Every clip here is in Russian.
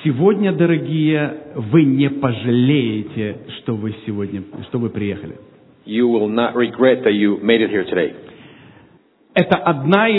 сегодня, дорогие, вы не пожалеете, что вы приехали. You will not regret that you made it here today. Это одна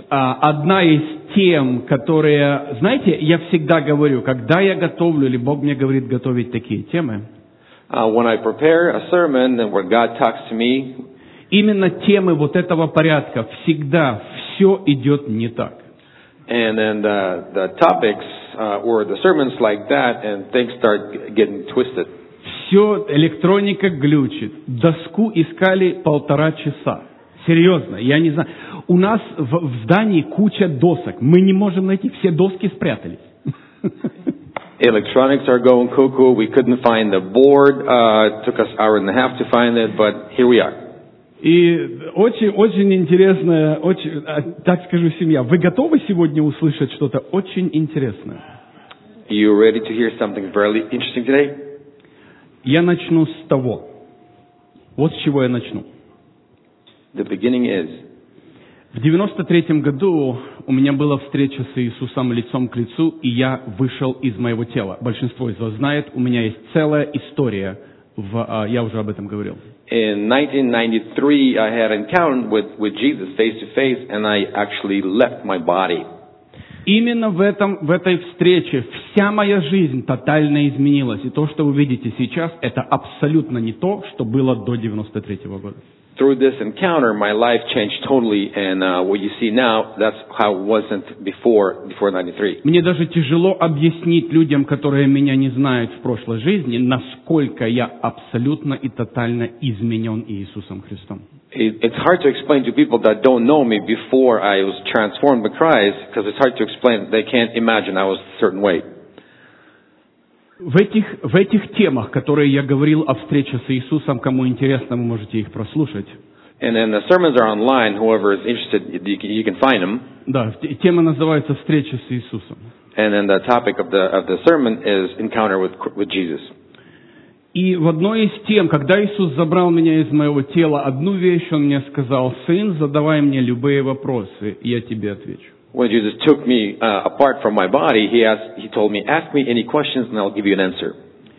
из тем, которые, знаете, я всегда говорю, когда я готовлю, или Бог мне говорит готовить такие темы, When I prepare a sermon and where God talks to me, именно темы вот этого порядка всегда все идет не так. and then the topics or the sermons like that, and things start getting twisted. Все, электроника глючит. Доску искали 1,5 часа. Серьезно, я не знаю. У нас в здании куча досок. Мы не можем найти. Все доски спрятались. Electronics are going cuckoo. We couldn't find the board. It took us an hour and a half to find it, but here we are. И очень интересная, так скажу, семья. Вы готовы сегодня услышать что-то очень интересное? You ready to hear something very interesting today? Я начну с того. Вот с чего я начну. The beginning is, В 93-м году у меня была встреча с Иисусом лицом к лицу, и я вышел из моего тела. Большинство из вас знает, у меня есть целая история, я уже об этом говорил. in 1993, I had an encounter with Jesus face to face, and I actually left my body. Именно в этой встрече вся моя жизнь тотально изменилась. И то, что вы видите сейчас, это абсолютно не то, что было до 93-го года. Through this encounter, my life changed totally, and what you see now, that's how it wasn't before 93. Мне даже тяжело объяснить людям, которые меня не знают в прошлой жизни, насколько я абсолютно и тотально изменен Иисусом Христом. It's hard to explain to people that don't know me before I was transformed by Christ, because it's hard to explain. They can't imagine I was a certain way. В этих темах, которые я говорил о встрече с Иисусом, кому интересно, вы можете их прослушать. And then the sermons are online. Whoever is interested, you can find them. Да, тема называется «Встреча с Иисусом». And then the topic of the sermon is encounter with Jesus. И в одной из тем, когда Иисус забрал меня из моего тела, одну вещь Он мне сказал: «Сын, задавай мне любые вопросы, и я тебе отвечу». When Jesus took me apart from my body, he told me, ask me any questions and I'll give you an answer.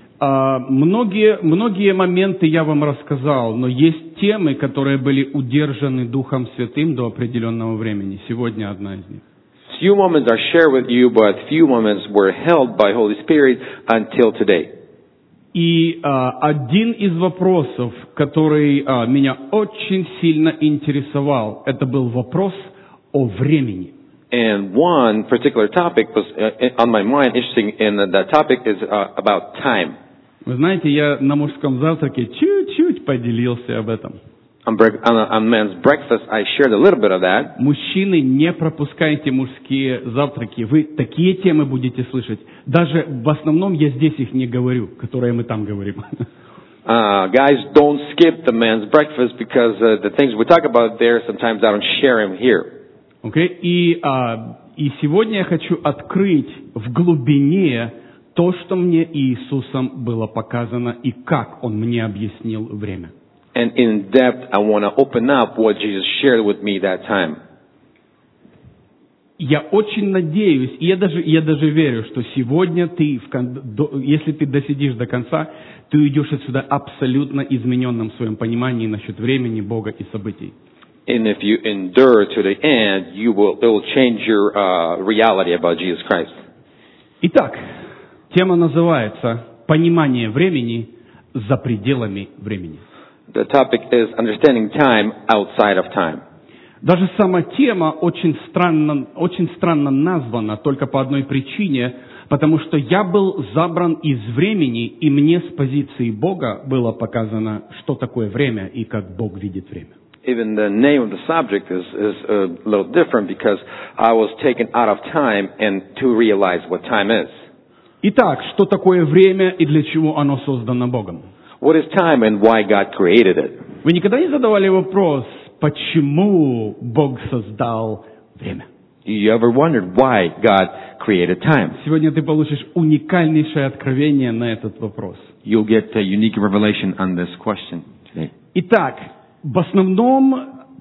Многие моменты я вам рассказал, но есть темы, которые были удержаны Духом Святым до определенного времени. Сегодня одна из них. Few moments are shared with you, but few moments were held by Holy Spirit until today. И один из вопросов, который меня очень сильно интересовал, это был вопрос о времени. And one particular topic was on my mind, interesting, and that topic is about time. Вы знаете, я на мужском завтраке чуть-чуть поделился об этом. On men's breakfast, I shared a little bit of that. Мужчины, не пропускайте мужские завтраки. Вы такие темы будете слышать. Даже в основном я здесь их не говорю, которые мы там говорим. Guys, don't skip the men's breakfast because the things we talk about there, sometimes I don't share them here. Okay? И сегодня я хочу открыть в глубине то, что мне Иисусом было показано и как Он мне объяснил время. And in depth, I want to open up what Jesus shared with me that time. Я очень надеюсь, и я даже верю, что сегодня ты, если ты досидишь до конца, ты уйдешь отсюда абсолютно измененным в своем понимании насчет времени, Бога и событий. And if you endure to the end, it will change your reality about Jesus Christ. Итак, тема называется «Понимание времени за пределами времени». The topic is understanding time outside of time. Даже сама тема очень странно названа только по одной причине, потому что я был забран из времени, и мне с позиции Бога было показано, что такое время и как Бог видит время. Even the name of the subject is a little different because I was taken out of time and to realize what time is. Итак, что такое время и для чего оно создано Богом? What is time and why God created it? Вы никогда не задавали вопрос, почему Бог создал время? You ever wondered why God created time? Сегодня ты получишь уникальнейшее откровение на этот вопрос. You'll get a unique revelation on this question today. Итак, в основном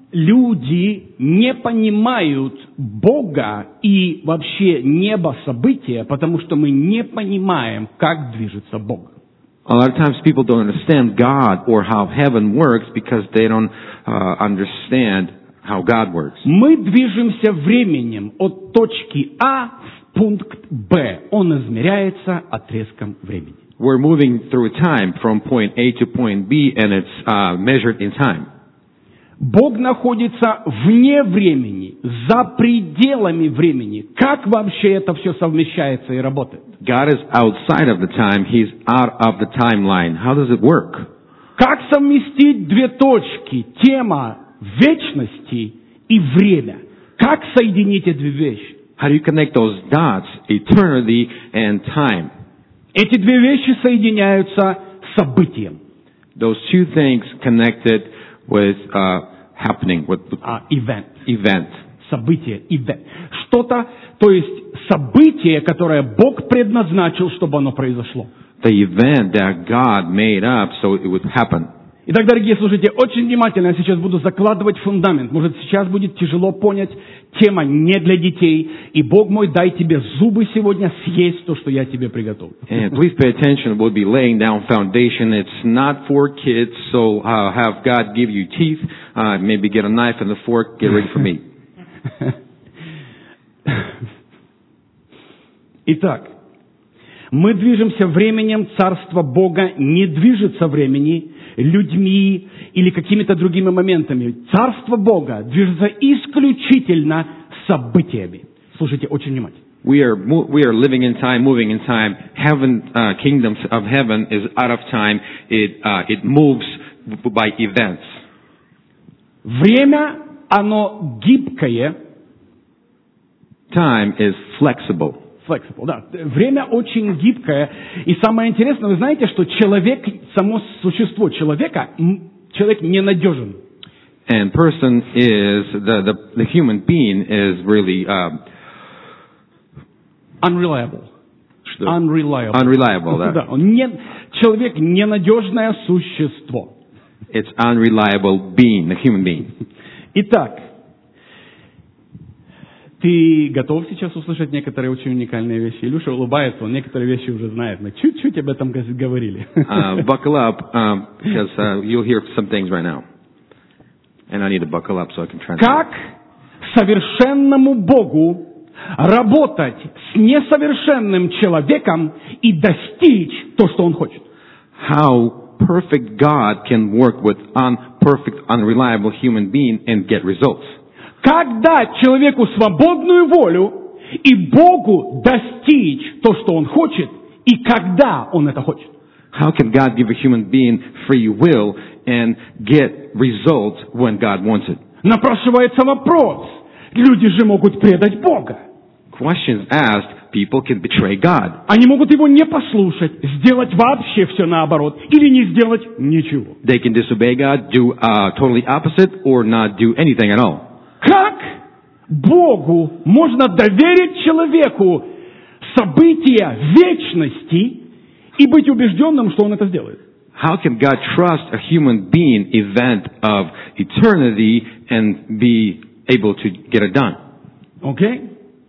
люди не понимают Бога и вообще небо события, потому что мы не понимаем, как движется Бог. A lot of times people don't understand God or how heaven works because they don't understand how God works. Мы движемся временем от точки А в пункт Б. Он измеряется отрезком времени. We're moving through time from point A to point B, and it's measured in time. Бог находится вне времени, за пределами времени. Как вообще это все совмещается и работает? God is outside of the time. He's out of the timeline. How does it work? Как совместить две точки, тема вечности и время? Как соединить эти две вещи? How do you connect those dots, eternity and time? Эти две вещи соединяются событием. Those two things connected with happening, with event. Событие, event. Что-то, то есть событие, которое Бог предназначил, чтобы оно произошло. The event that God made up so it would happen. Итак, дорогие слушатели, очень внимательно я сейчас буду закладывать фундамент. Может, сейчас будет тяжело понять, тема не для детей. И Бог мой, дай тебе зубы сегодня съесть то, что я тебе приготовлю. And please pay attention. We'll be laying down foundation. It's not for kids, so have God give you teeth. Maybe get a knife and a fork. Get ready for me. Итак, мы движемся временем, Царство Бога не движется времени, людьми или какими-то другими моментами. Царство Бога движется исключительно событиями. Слушайте очень внимательно. We are living in time, moving in time. Heaven, kingdoms of heaven is out of time. It moves by events. Время, оно гибкое. Time is flexible. Flexible, да. Время очень гибкое. И самое интересное, вы знаете, что человек, само существо человека, человек ненадежен. And person is, the human being is really unreliable. Unreliable, да. Да, человек ненадежное существо. It's unreliable being, a human being. Итак, ты готов сейчас услышать некоторые очень уникальные вещи? Илюша улыбается, он некоторые вещи уже знает. Мы чуть-чуть об этом говорили. Buckle up, because you'll hear some things right now. And I need to buckle up so I can translate. Как совершенному Богу работать с несовершенным человеком и достичь то, что Он хочет? How perfect God can work with imperfect, unreliable human being and get results. Как дать человеку свободную волю и Богу достичь то, что он хочет, и когда он это хочет? How can God give a human being free will and get results when God wants it? Напрашивается вопрос. Люди же могут предать Бога. Questions asked, people can betray God. Они могут его не послушать, сделать вообще все наоборот, или не сделать ничего. They can disobey God, do totally opposite, or not do anything at all. Как Богу можно доверить человеку события вечности и быть убежденным, что он это сделает? How can God trust a human being event of eternity and be able to get it done? Окей?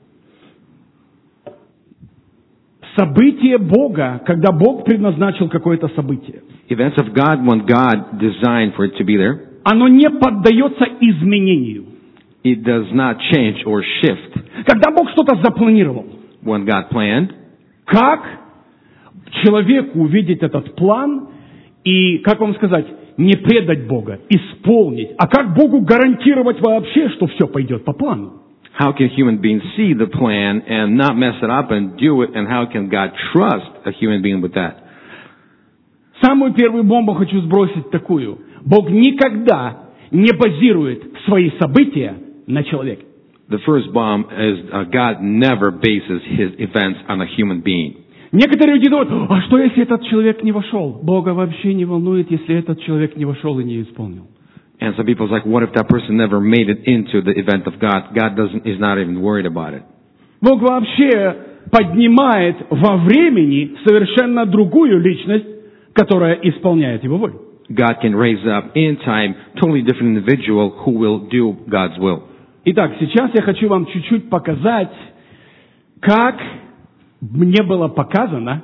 Событие Бога, когда Бог предназначил какое-то событие. Events of God, when God designed for it to be there, оно не поддается изменению. It does not change or shift. Когда Бог что-то запланировал, when God planned, как человеку увидеть этот план и, как вам сказать, не предать Бога, исполнить, а как Богу гарантировать вообще, что все пойдет по плану? How can human beings see the plan and not mess it up and do it, and how can God trust a human being with that? Самую первую бомбу хочу сбросить такую. Бог никогда не базирует свои события на человеке. The first bomb is God never bases his events on a human being. Некоторые люди думают, а что если этот человек не вошел? Бога вообще не волнует, если этот человек не вошел и не исполнил. And some people are like, what if that person never made it into the event of God? God is not even worried about it. Бог вообще поднимает во времени совершенно другую личность, которая исполняет его волю. God can raise up in time totally different individual who will do God's will. Итак, сейчас я хочу вам чуть-чуть показать, как мне было показано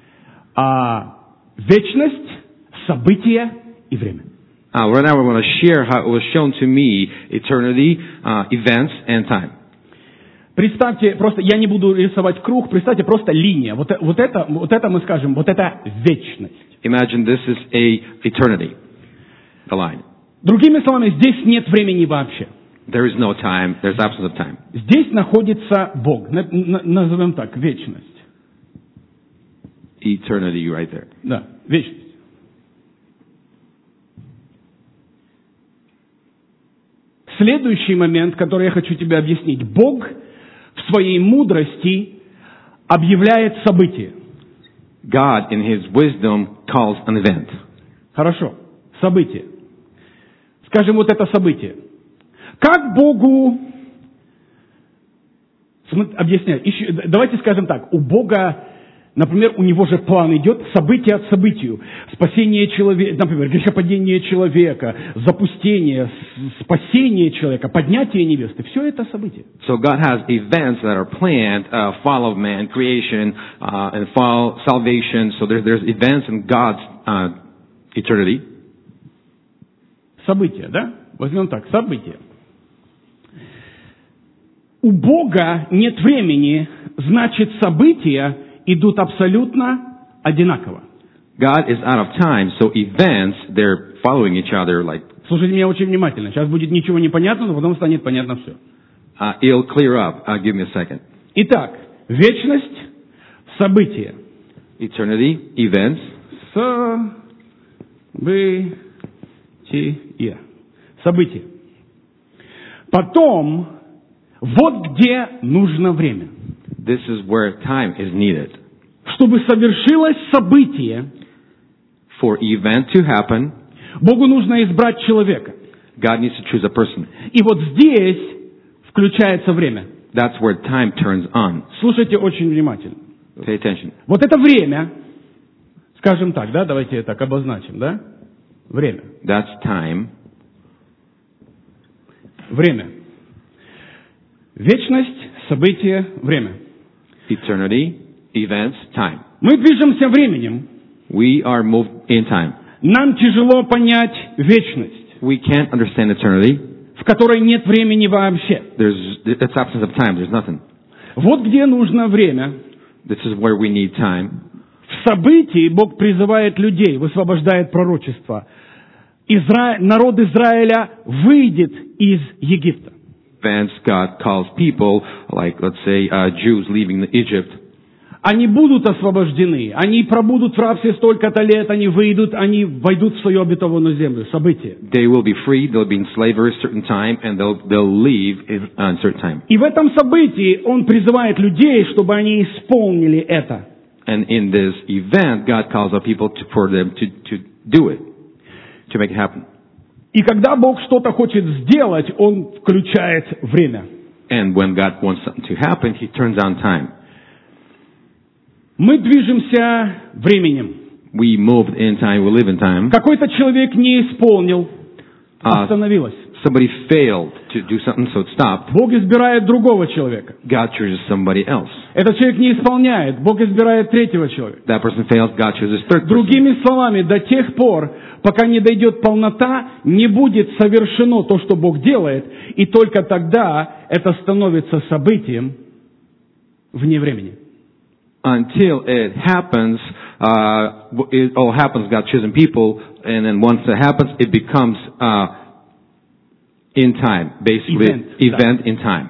вечность, события и время. Right now we're going to share how it was shown to me eternity, events, and time. Представьте, просто я не буду рисовать круг, представьте просто линия. Вот это мы скажем, вот это вечность. Imagine this is a eternity, the line. Другими словами, здесь нет времени вообще. There is no time, there's absence of time. Здесь находится Бог, назовем так, вечность. Eternity right there. Да, вечность. Следующий момент, который я хочу тебе объяснить. Бог в своей мудрости объявляет событие. God, in His wisdom, calls an event. Хорошо, событие. Скажем, вот это событие. Как Богу... Объясняю. Давайте скажем так. У Бога, например, у Него же план идет событие от событию. Спасение человека, например, грехопадение человека, запустение, спасение человека, поднятие невесты. Все это события. So God has events that are planned, fall of man, creation, and fall, salvation. So there's events in God's eternity. События, да? Возьмем так, события. У Бога нет времени, значит, события идут абсолютно одинаково. God is out of time, so events, they're following each other like... Слушайте меня очень внимательно. Сейчас будет ничего не понятно, но потом станет понятно все. It'll clear up. Give me a second. Итак, вечность, события. Eternity, events. События. События. Потом, вот где нужно время. This is where time is needed. Чтобы совершилось событие, for event to happen, Богу нужно избрать человека. God needs to choose a person. И вот здесь включается время. That's where time turns on. Слушайте очень внимательно. Pay attention. Вот это время, скажем так, да, давайте так обозначим, да? Время. That's time. Время. Вечность, событие, время. Eternity, events, time. Мы движемся временем. We are moved in time. Нам тяжело понять вечность, We can't understand eternity. в которой нет времени вообще. It's absence of time. There's nothing. Вот где нужно время. This is where we need time. В событии Бог призывает людей, высвобождает пророчество. Народ Израиля выйдет из Египта. Events, God calls people, like let's say Jews leaving Egypt. Они будут освобождены, они пробудут в рабстве столько-то лет, они выйдут, они войдут в свою обетованную землю. Событие. They will be free, they'll be in slavery a certain time, and they'll leave a certain time. И в этом событии Он призывает людей, чтобы они исполнили это. And in this event, God calls out people for them to do it, to make it happen. И когда Бог что-то хочет сделать, Он включает время. And when God wants something to happen, He turns on time. Мы движемся временем. We move in time, we live in time. Какой-то человек не исполнил, остановилось. Somebody failed to do something, so it stopped. Бог избирает другого человека. God chooses somebody else. Этот человек не исполняет, Бог избирает третьего человека. That person fails, God chooses third person. Другими словами, до тех пор, пока не дойдет полнота, не будет совершено то, что Бог делает, и только тогда это становится событием вне времени. Until it happens, it all happens, God choosing people, and then once it happens, it becomes in time, basically event in time.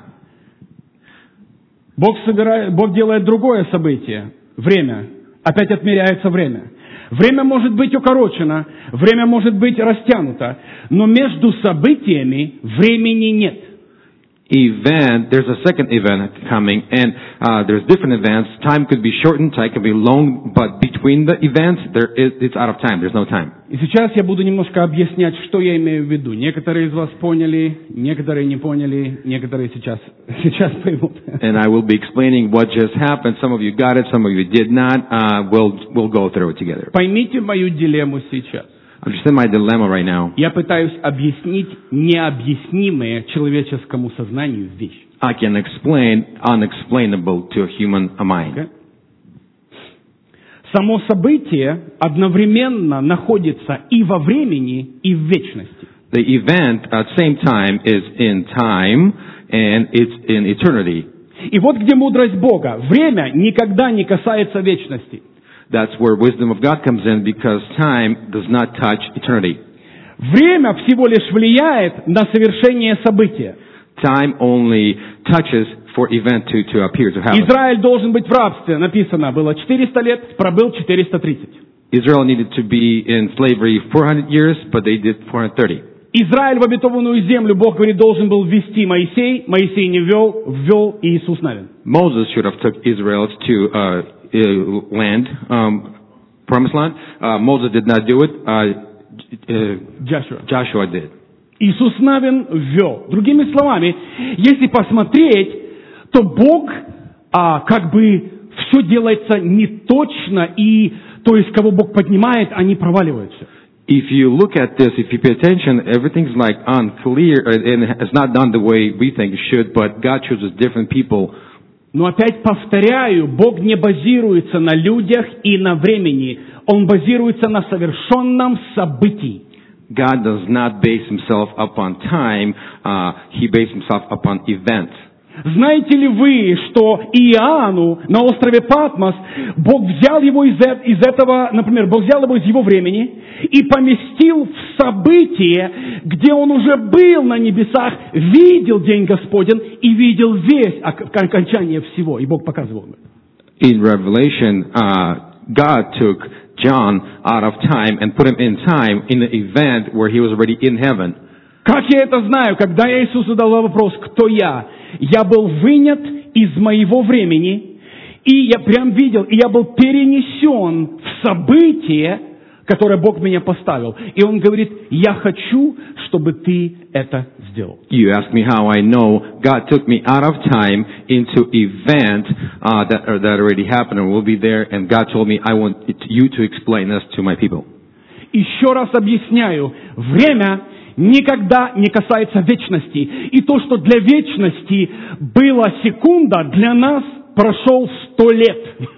Бог делает другое событие, время. Опять отмеряется время. Время может быть укорочено, время может быть растянуто, но между событиями времени нет. There's a second event coming, and there's different events. Time could be shortened, time could be long, but between the events, it's out of time. There's no time. И сейчас я буду немножко объяснять, что я имею в виду. Некоторые из вас поняли, некоторые не поняли, некоторые сейчас поймут. And I will be explaining what just happened. Some of you got it, some of you did not. We'll go through it together. Поймите мою дилемму сейчас. Understand my dilemma right now. Я пытаюсь объяснить необъяснимые человеческому сознанию вещи. I can explain unexplainable to a human mind. Okay? Само событие одновременно находится и во времени, и в вечности. The event at the same time is in time and it's in eternity. И вот где мудрость Бога. Время никогда не касается вечности. That's where wisdom of God comes in because time does not touch eternity. Время всего лишь влияет на совершение события. Time only touches for event to appear, to happen. Израиль должен быть в рабстве, написано было 400 лет, пробыл 430. Israel needed to be in slavery 400 years, but they did 430. Израиль в обетованную землю, Бог говорит, должен был ввести Моисей. Моисей не ввел, ввел Иисус Навин. Moses should have took Israel to land, promised land. Moses did not do it. Joshua did. Иисус Навин ввел. Другими словами, если посмотреть, то Бог как бы все делается не точно, и то есть кого Бог поднимает, они проваливаются. If you look at this, if you pay attention, everything's like unclear, and it's not done the way we think it should, but God chooses different people. Но опять повторяю, Бог не базируется на людях и на времени. Он базируется на совершенном событии. God does not base himself upon time, he bases himself upon events. Знаете ли вы, что Иоанну на острове Патмос Бог взял его из этого, например, Бог взял его из его времени и поместил в событие, где он уже был на небесах, видел день Господень и видел весь окончание всего, и Бог показывал ему. In Revelation, God took John out of time and put him in time in an event where he was already in heaven. Как я это знаю? Когда я Иисусу задал вопрос, кто я? Я был вынят из моего времени, и я прям видел, и я был перенесен в событие, которое Бог меня поставил. И Он говорит, я хочу, чтобы ты это сделал. You ask me how I know. God took me out of time into event that already happened and will be there, and God told me, I want you to explain this to my people. Еще раз объясняю, время никогда не касается вечности. И то, что для вечности была секунда, для нас прошел 100 лет.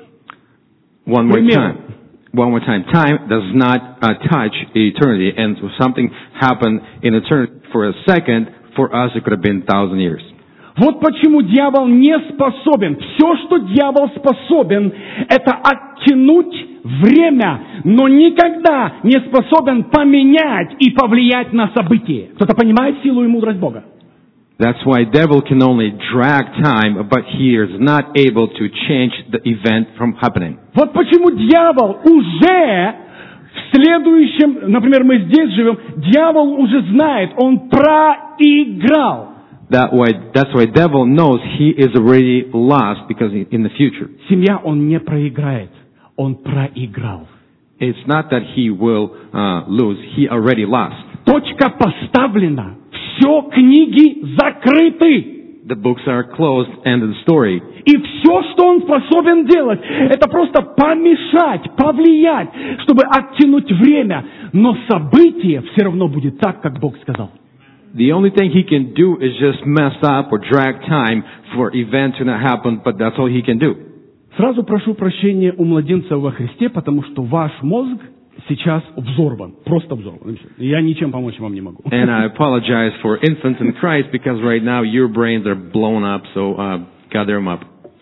One more time. Time does not touch eternity. And so something happened in eternity for a second, for us it could have been 1,000 years. Вот почему дьявол не способен. Все, что дьявол способен, это оттянуть время, но никогда не способен поменять и повлиять на события. Кто-то понимает силу и мудрость Бога? That's why devil can only drag time, but he is not able to change the event from happening. Вот почему дьявол уже в следующем, например, мы здесь живем, дьявол уже знает, он проиграл. That's why devil knows he is already lost because in the future. Семья он не проиграет, он проиграл. It's not that he will lose, he already lost. Точка поставлена. Все книги закрыты. The books are closed, end of the story. И все, что он способен делать, это просто помешать, повлиять, чтобы оттянуть время. Но событие все равно будет так, как Бог сказал. The only thing he can do is just mess up or drag time for events to not happen, but that's all he can do. Сразу прошу прощения у младенцев во Христе, потому что ваш мозг сейчас взорван, просто взорван. Я ничем помочь вам не могу. And I apologize for infants in Christ because right now your brains are blown up, so gather them up.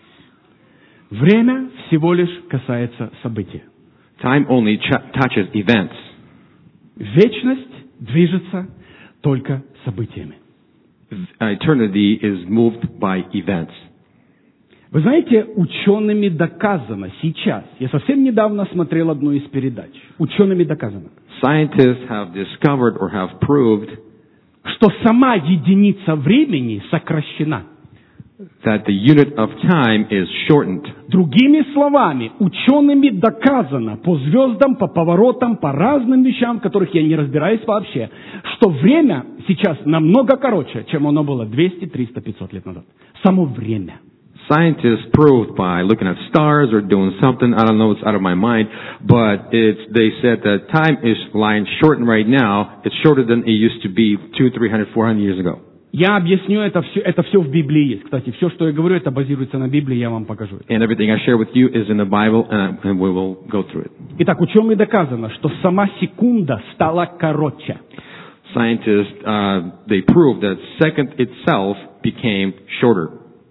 Время всего лишь касается события. Time only touches events. Вечность движется только событиями. Eternity is moved by events. Вы знаете, учеными доказано сейчас, я совсем недавно смотрел одну из передач, учеными доказано, Scientists have discovered or have proved что сама единица времени сокращена. That the unit of time is shortened. Другими словами, учеными доказано по звездам, по поворотам, по разным вещам, в которых я не разбираюсь вообще, что время сейчас намного короче, чем оно было 200, 300, 500 лет назад. Само время. Scientists proved by looking at stars or doing something, I don't know, it's out of my mind, but they said that time is lying shortened right now. It's shorter than it used to be 200, 300, 400 years ago. Я объясню это все в Библии есть. Кстати, все, что я говорю, это базируется на Библии, я вам покажу. And everything I share with you is in the Bible, and we will go through it. Итак, ученым доказано, что сама секунда стала короче. Scientists, they proved that second itself became shorter.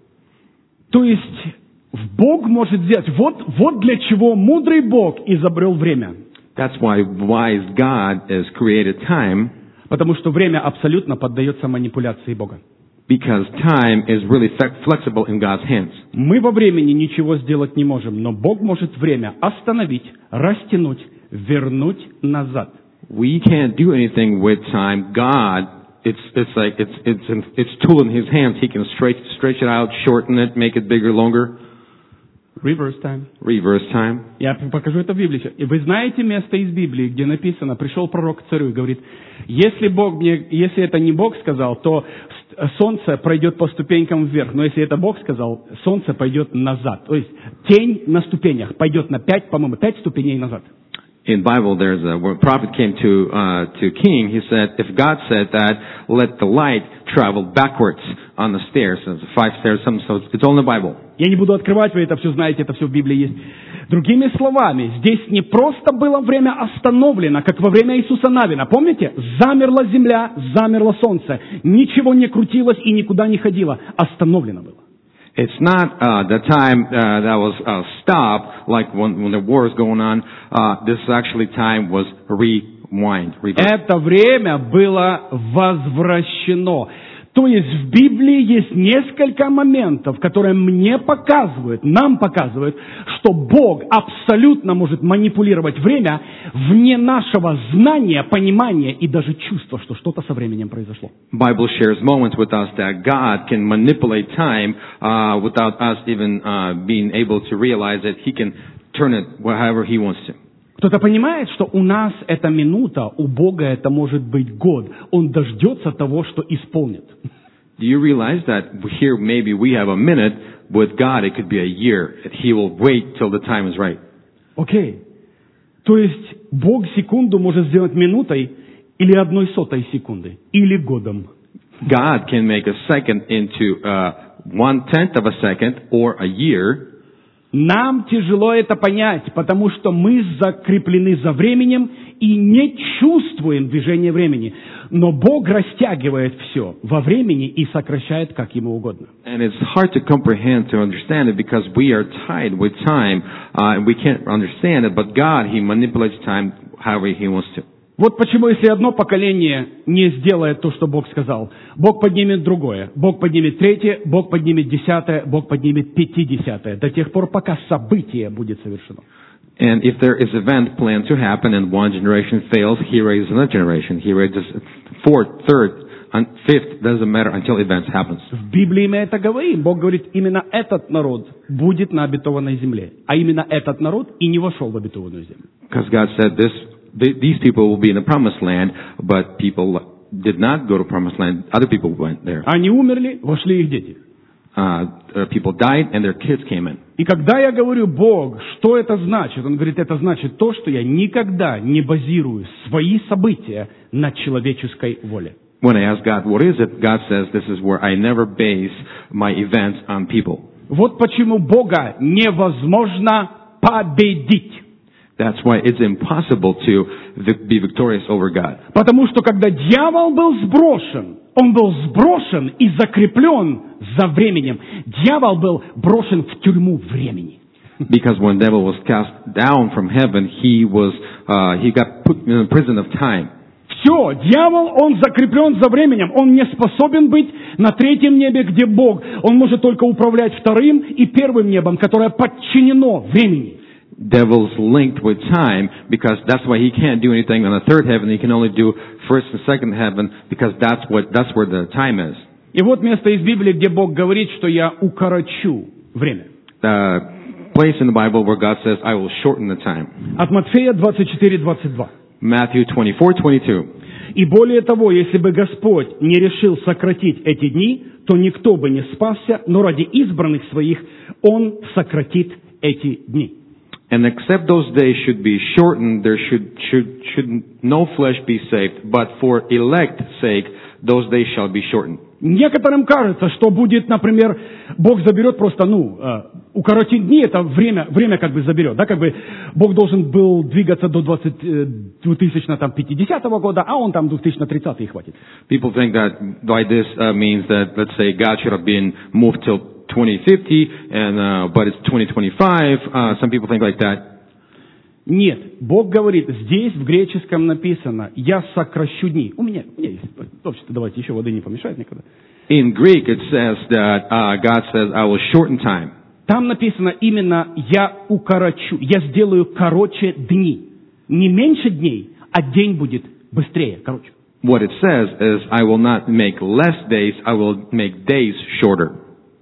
То есть, Бог может сделать, вот для чего мудрый Бог изобрел время. That's why wise God has created time. Потому что время абсолютно поддается манипуляции Бога. Because time is really flexible in God's hands. Мы во времени ничего сделать не можем, но Бог может время остановить, растянуть, вернуть назад. We can't do anything with time. God, it's tool in His hands. He can stretch it out, shorten it, make it bigger, longer. Reverse time. Reverse time. Я покажу это в Библии. И вы знаете место из Библии, где написано, пришел пророк к царю и говорит, если это не Бог сказал, то солнце пройдет по ступенькам вверх, но если это Бог сказал, солнце пойдет назад. То есть тень на ступенях пойдет на 5 ступеней назад. In Bible, when a prophet came to king, he said, if God said that, let the light travel backwards on the stairs. So 5 stairs, so it's all in the Bible. Я не буду открывать, вы это все знаете, это все в Библии есть. Другими словами, здесь не просто было время остановлено, как во время Иисуса Навина. Помните? Замерла земля, замерло солнце. Ничего не крутилось и никуда не ходило. Остановлено было. It's not the time that was stopped, like when the war is going on. This actually time was rewind. Это время было возвращено. То есть в Библии есть несколько моментов, которые нам показывают, что Бог абсолютно может манипулировать время вне нашего знания, понимания и даже чувства, что что-то со временем произошло. Bible shares moments with us that God can manipulate time without us even being able to realize that He can turn it however He wants to. Кто-то понимает, что у нас это минута, у Бога это может быть год. Он дождется того, что исполнит. Do you realize that here maybe we have a minute, with God it could be a year. He will wait till the time is right. Окей. То есть Бог секунду может сделать минутой или 1/100 секунды, или годом. God can make a second into 1/10 of a second or a year. Нам тяжело это понять, потому что мы закреплены за временем и не чувствуем движения времени. Но Бог растягивает все во времени и сокращает, как Ему угодно. And it's hard to comprehend, to understand it, because we are tied with time, and we can't understand it. But God, He manipulates time however He wants to. Вот почему, если одно поколение не сделает то, что Бог сказал, Бог поднимет другое, Бог поднимет третье, Бог поднимет 10, Бог поднимет 50, до тех пор, пока событие будет совершено. And if there is an event planned to happen and one generation fails, He raises another generation. He raises fourth, third, and fifth, doesn't matter until events happens. В Библии мы это говорим. Бог говорит, именно этот народ будет на обетованной земле, а именно этот народ и не вошел в обетованную землю. Because God said these people will be in the promised land, but people did not go to promised land. Other people went there. Они умерли, вошли их дети. People died and their kids came in. И когда я говорю, Бог, что это значит? Он говорит, это значит то, что я никогда не базирую свои события на человеческой воле. When I ask God, what is it? God says, this is where I never base my events on people. Вот почему Бога невозможно победить. That's why it's impossible to be victorious over God. Потому что когда дьявол был сброшен, он был сброшен и закреплен за временем. Дьявол был брошен в тюрьму времени. Because when the devil was cast down from heaven, he got put in a prison of time. Все, дьявол, он закреплен за временем. Он не способен быть на третьем небе, где Бог. Он может только управлять вторым и первым небом, которое подчинено времени. Devil's linked with time, because that's why he can't do anything on the third heaven. He can only do first and second heaven, because that's where the time is. И вот место из Библии, где Бог говорит, что я укорочу время. The place in the Bible where God says, I will shorten the time. От Матфея 24:22. Matthew 24:22. И более того, если бы Господь не решил сократить эти дни, то никто бы не спасся, но ради избранных своих Он сократит эти дни. And except those days should be shortened, there should no flesh be saved, but for elect's sake, those days shall be shortened. Некоторым кажется, что будет, например, Бог заберет просто, укоротить дни, это время как бы заберет, да, как бы Бог должен был двигаться до 2050 года, а он там 2030 и хватит. People think that by this means that, let's say, God should have been moved till 2050, but it's 2025. Some people think like that. Нет, Бог говорит, здесь в греческом написано, я сокращу дни. У меня есть, вообще-то давайте еще воды не помешает никогда. In Greek it says that God says, I will shorten time. Там написано именно, я укорочу, я сделаю короче дни. Не меньше дней, а день будет быстрее, короче. What it says is, I will not make less days, I will make days shorter.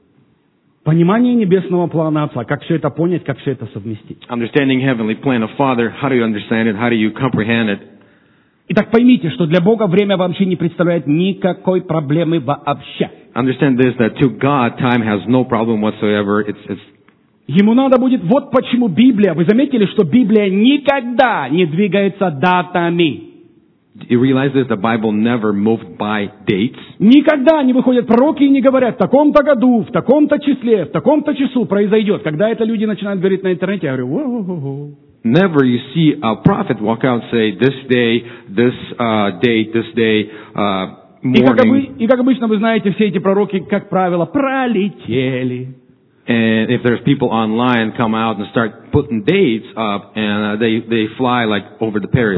Понимание небесного плана Отца, как все это понять, как все это совместить. Understanding heavenly plan of Father, how do you understand it? How do you comprehend it? Итак, поймите, что для Бога время вообще не представляет никакой проблемы вообще. Understand this, that to God, time has no problem whatsoever. It's Ему надо будет, вот почему Библия, вы заметили, что Библия никогда не двигается датами. You realize this, the Bible never moved by dates. Никогда не выходят пророки и не говорят, в таком-то году, в таком-то числе, в таком-то часу произойдет. Когда это люди начинают говорить на интернете, я говорю, во-во-во. Never you see a prophet walk out and say, this day, this date, this day, morning. И как обычно, вы знаете, все эти пророки, как правило, пролетели. And if there's people online come out and start putting dates up, and they fly like over the Paris.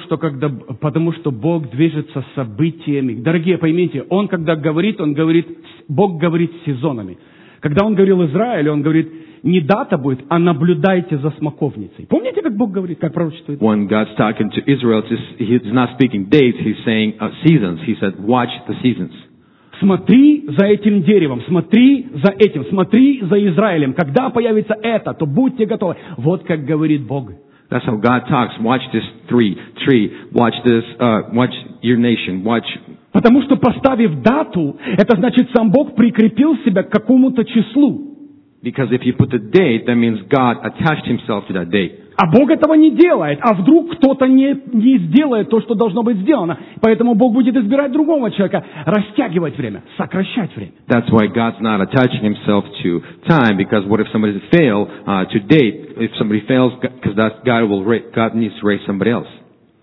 Потому что Бог движется событиями. Дорогие, поймите, Он когда говорит, Бог говорит сезонами. Когда Он говорил Израилю, Он говорит, не дата будет, а наблюдайте за смоковницей. Помните, как Бог говорит, как пророчествует? When God's talking to Israel, He's not speaking dates, He's saying seasons. He said, watch the seasons. Смотри за этим деревом, смотри за этим, смотри за Израилем. Когда появится это, то будьте готовы. Вот как говорит Бог. That's how God talks. Watch this tree. Watch this. Watch your nation. Watch. Потому что поставив дату, это значит, сам Бог прикрепил себя к какому-то числу. Because if you put the date, that means God attached Himself to that date. А Бог этого не делает. А вдруг кто-то не сделает то, что должно быть сделано. Поэтому Бог будет избирать другого человека, растягивать время, сокращать время. That's why God's not attaching Himself to time. Because what if somebody fails to date? If somebody fails, because God needs to raise somebody else.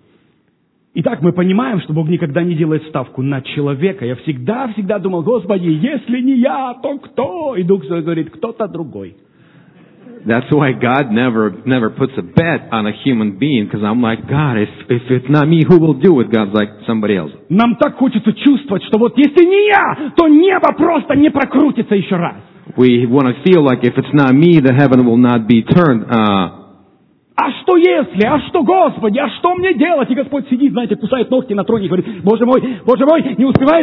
Итак, мы понимаем, что Бог никогда не делает ставку на человека. Я всегда думал, Господи, если не я, то кто? И Дух Святой говорит, кто-то другой. That's why God never puts a bet on a human being, because I'm like, God, if it's not me, who will do it? God's like, somebody else. Нам так хочется чувствовать, что вот если не я, то небо просто не прокрутится еще раз. We want to feel like if it's not me, the heaven will not be turned. А что если? А что, Господи? А что мне делать? И Господь сидит, знаете, кусает ногти на троне и говорит, Боже мой, не успевает.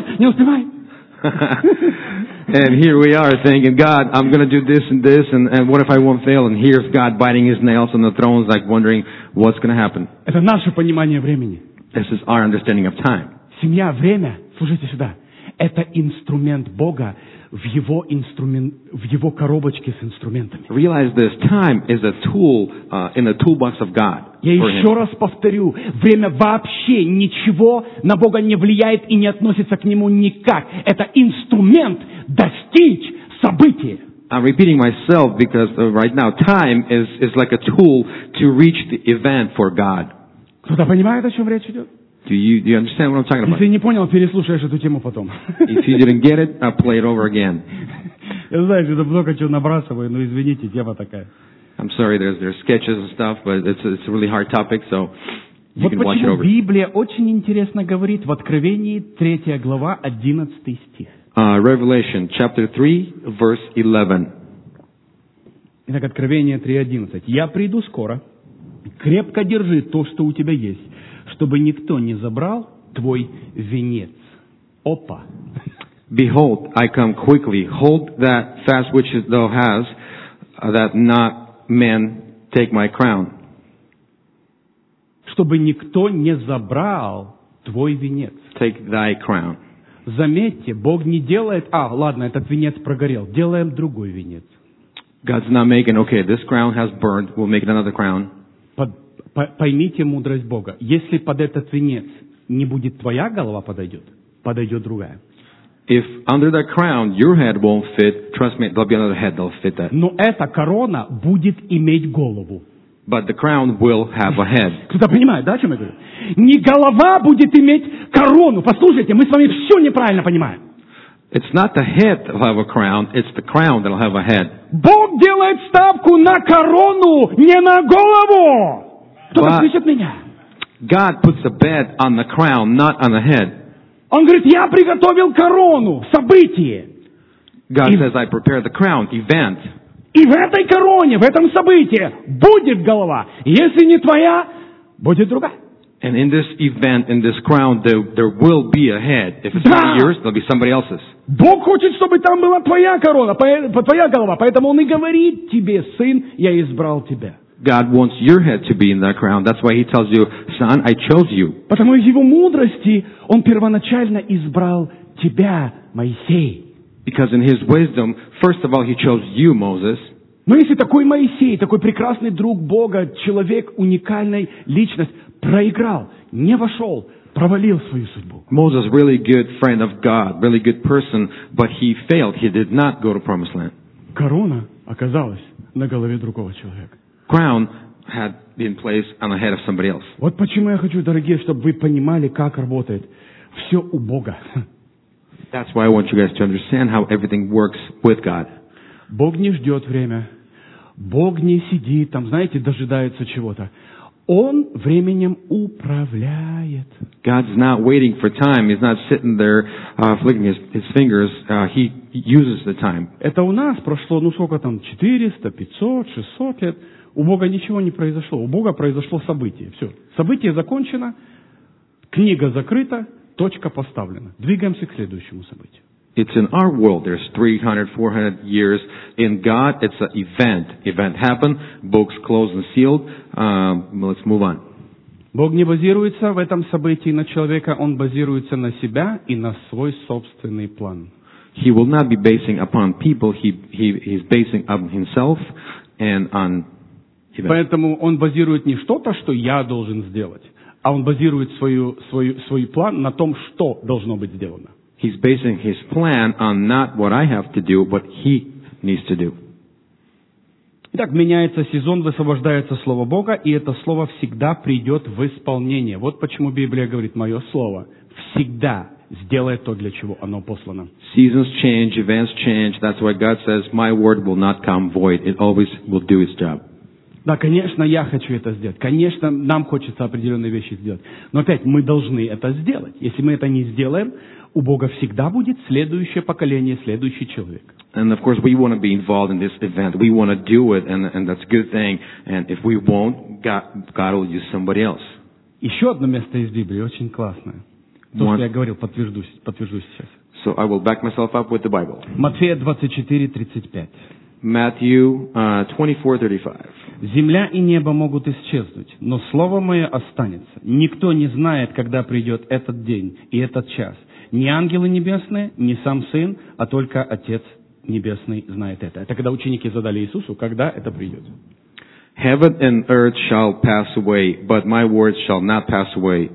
And here we are thinking, God, I'm going to do this, and what if I won't fail? And here's God biting His nails on the throne, like wondering what's going to happen. Это наше понимание времени. This is our understanding of time. Семья, время, слушайте сюда, это инструмент Бога в его коробочке с инструментами. Realize this, time is a tool in the toolbox of God. Я еще раз повторю, время вообще ничего на Бога не влияет и не относится к Нему никак. Это инструмент достичь события. I'm repeating myself because right now time is like a tool to reach the event for God. Кто-то понимает, о чем речь идет? Do you understand what I'm talking about? Если не понял, переслушаешь эту тему потом. If you didn't get it, I'll play it over again. Я знаю, что много чего набрасываю, но извините, тема такая. I'm sorry, there's sketches and stuff, but it's a really hard topic, so you can watch it over. Вот почему Библия очень интересно говорит в Откровении 3 глава, 11 стих. Revelation chapter 3, verse 11. Итак, Откровение 3:11. «Я приду скоро, крепко держи то, что у тебя есть, чтобы никто не забрал твой венец». Опа! Behold, I come quickly. Hold that fast which thou hast, that not man take my crown. Чтобы никто не забрал твой венец. Take thy crown. Заметьте, Бог не делает, ладно, этот венец прогорел, делаем другой венец. God's not making, okay, this crown has burned, we'll make it another crown. Поймите мудрость Бога. Если под этот венец не будет твоя голова подойдет другая. If under that crown your head won't fit, trust me, there'll be another head that'll fit that. Но эта корона будет иметь голову. But the crown will have a head. Кто-то понимает, да, о чем я говорю? Не голова будет иметь корону. Послушайте, мы с вами все неправильно понимаем. It's not the head that'll have a crown, it's the crown that'll have a head. Бог делает ставку на корону, не на голову. Кто-то слышит меня? God puts a bet on the crown, not on the head. Он говорит, я приготовил корону, событие. God says, I prepared the crown, event. И в этой короне, в этом событии будет голова. Если не твоя, будет другая. And in this event, in this crown, there will be a head. If it's not yours, there'll be somebody else's. Бог хочет, чтобы там была твоя корона, твоя голова. Поэтому Он и говорит тебе, сын, я избрал тебя. God wants your head to be in that crown. That's why He tells you, son, I chose you. Потому из Его мудрости Он первоначально избрал тебя, Моисей. Because in His wisdom, first of all, He chose you, Moses. Но если такой Моисей, такой прекрасный друг Бога, человек, уникальная личность, проиграл, не вошел, провалил свою судьбу. Moses, really good friend of God, really good person, but he failed. He did not go to Promised Land. Корона оказалась на голове другого человека. Crown had been placed on the head of somebody else. Вот почему я хочу, дорогие, чтобы вы понимали, как работает все у Бога. That's why I want you guys to understand how everything works with God. Бог не ждет время. Бог не сидит там, знаете, дожидается чего-то. Он временем управляет. God's not waiting for time. He's not sitting there flicking his fingers. He uses the time. Это у нас прошло, сколько там, 400, 500, 600 лет. У Бога ничего не произошло. У Бога произошло событие. Все. Событие закончено, книга закрыта, точка поставлена. Двигаемся к следующему событию. It's in our world. There's 300, 400 years. In God, it's an event. Event happened. Books closed and sealed. Let's move on. Бог не базируется в этом событии на человека, Он базируется на себя и на свой собственный план. He will not be basing upon people. He's basing on Himself and on events. Поэтому Он базирует не что-то, что я должен сделать, а Он базирует свой план на том, что должно быть сделано. He's basing His plan on not what I have to do, what He needs to do. Итак, меняется сезон, высвобождается Слово Бога, и это Слово всегда придет в исполнение. Вот почему Библия говорит, мое Слово всегда сделает то, для чего оно послано. Seasons change, events change. That's why God says, my word will not come void. It always will do its job. Да, конечно, я хочу это сделать. Конечно, нам хочется определенные вещи сделать. Но опять, мы должны это сделать. Если мы это не сделаем, у Бога всегда будет следующее поколение, следующий человек. And of course, we want to be involved in this event. We want to do it, and that's a good thing. And if we won't, God will use somebody else. Еще одно место из Библии очень классное. То, что я говорил, подтвержду сейчас. So I will back myself up with the Bible. Матфея 24:35. Matthew 24:35. «Земля и небо могут исчезнуть, но Слово Мое останется. Никто не знает, когда придет этот день и этот час. Ни ангелы небесные, ни сам Сын, а только Отец Небесный знает это». Это когда ученики задали Иисусу, когда это придет. Heaven and earth shall pass away, but my words shall not pass away.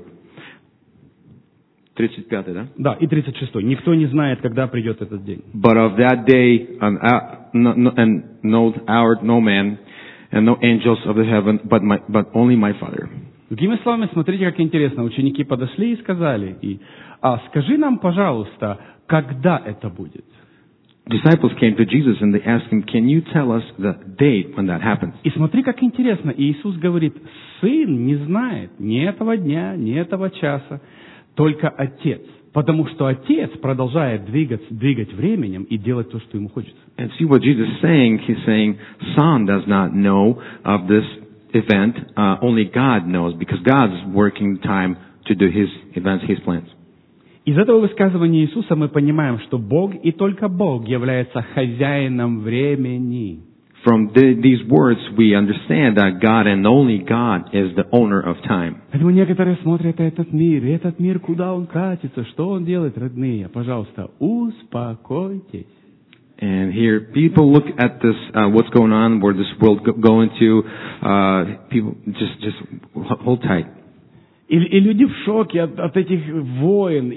35, да? Да, и 36. «Никто не знает, когда придет этот день». But of that day, and no hour, no man, and no angels of the heaven, but only my Father. Другими словами, смотрите, как интересно. Ученики подошли и сказали, скажи нам, пожалуйста, когда это будет? Disciples came to Jesus and they asked him, can you tell us the date when that happens? И смотри, как интересно. Иисус говорит, Сын не знает ни этого дня, ни этого часа, только Отец. Потому что Отец продолжает двигать временем и делать то, что Ему хочется. And see what Jesus is saying? He's saying, Son does not know of this event. Only God knows, because God is working time to do His events, His plans. Из этого высказывания Иисуса мы понимаем, что Бог и только Бог является хозяином времени. From these words, we understand that God and only God is the owner of time. Поэтому некоторые смотрят этот мир, куда он катится, что он делает, родные. Пожалуйста, успокойтесь. And here, people look at this, what's going on, where this world going to. People just hold tight. И люди в шоке от этих войн,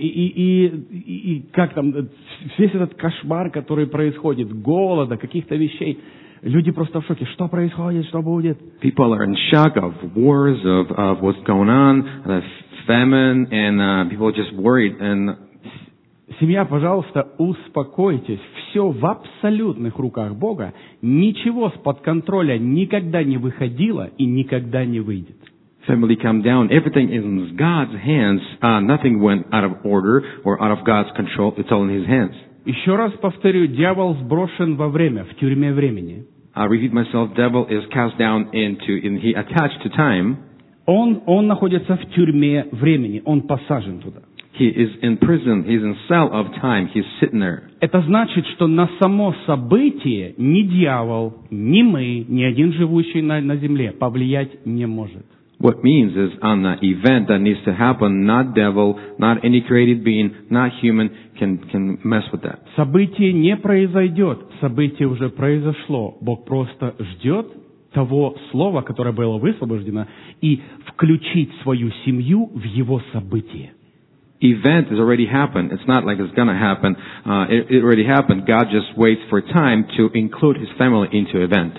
и как там, весь этот кошмар, который происходит, голода, каких-то вещей. Люди просто в шоке. Что происходит, что будет? People are in shock of wars, of what's going on, the famine, and people are just worried. And Семья, пожалуйста, успокойтесь. Все в абсолютных руках Бога. Ничего с-под контроля никогда не выходило и никогда не выйдет. Family, calm down. Everything is in God's hands. Nothing went out of order or out of God's control. It's all in His hands. Еще раз повторю, дьявол сброшен во время, в тюрьме времени. I repeat myself, devil is cast down he attached to time. Он находится в тюрьме времени, он посажен туда. He is in prison, he's in cell of time, he's sitting there. Это значит, что на само событие ни дьявол, ни мы, ни один живущий на земле повлиять не может. What means is on the event that needs to happen, not devil, not any created being, not human can mess with that. Событие не произойдет, событие уже произошло. Бог просто ждет того слова, которое было высвобождено, и включить свою семью в его событие. Event has already happened. It's not like it's going to happen. It already happened. God just waits for time to include His family into event.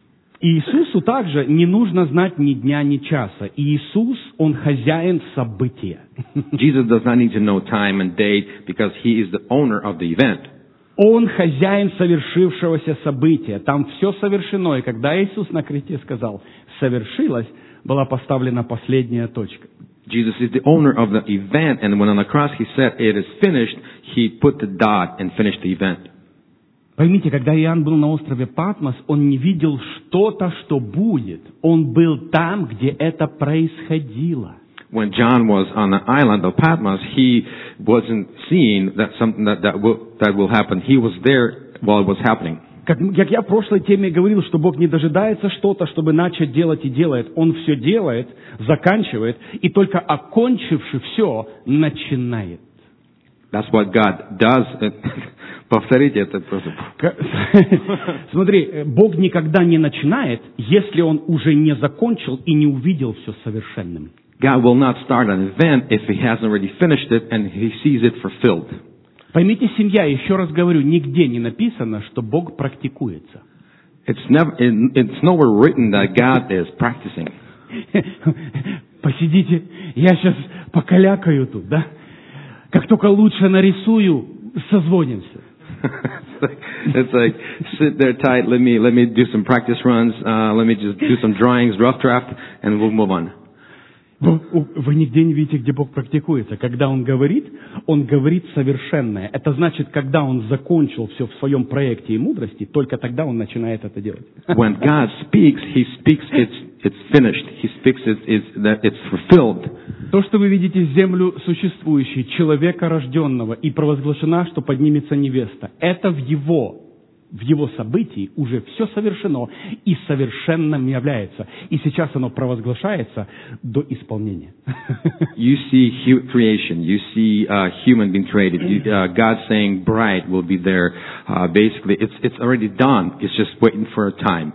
Иисусу также не нужно знать ни дня, ни часа. Иисус, Он хозяин события. Jesus does not need to know time and date because He is the owner of the event. Он хозяин совершившегося события. Там все совершено. И когда Иисус на кресте сказал «совершилось», была поставлена последняя точка. Jesus is the owner of the event, and when on the cross He said it is finished, He put the dot and finished the event. Поймите, когда Иоанн был на острове Патмос, он не видел что-то, что будет. Он был там, где это происходило. When John was on the island of Patmos, he wasn't seeing that something that will happen. He was there while it was happening. Как я в прошлой теме говорил, что Бог не дожидается что-то, чтобы начать делать и делает. Он все делает, заканчивает, и только окончивши все, начинает. That's what God does. Повторите это просто. Смотри, Бог никогда не начинает, если Он уже не закончил и не увидел все совершенным. God will not start an event if He hasn't already finished it and He sees it fulfilled. Поймите, семья, еще раз говорю, нигде не написано, что Бог практикуется. It's nowhere written that God is practicing. Посидите, я сейчас покалякаю тут, да? Как только лучше нарисую, созвонимся. It's like, sit there tight, let me do some practice runs, let me just do some drawings, rough draft, and we'll move on. Вы нигде не видите, где Бог практикуется. Когда Он говорит совершенное. Это значит, когда Он закончил все в своем проекте и мудрости, только тогда Он начинает это делать. When God speaks, He speaks it's finished. He speaks it's fulfilled. То, что вы видите землю существующей, человека рожденного, и провозглашена, что поднимется невеста, это в его событии уже все совершено и совершенным является. И сейчас оно провозглашается до исполнения. You see creation. You see human being created. God saying bride will be there. Basically, it's already done. It's just waiting for a time.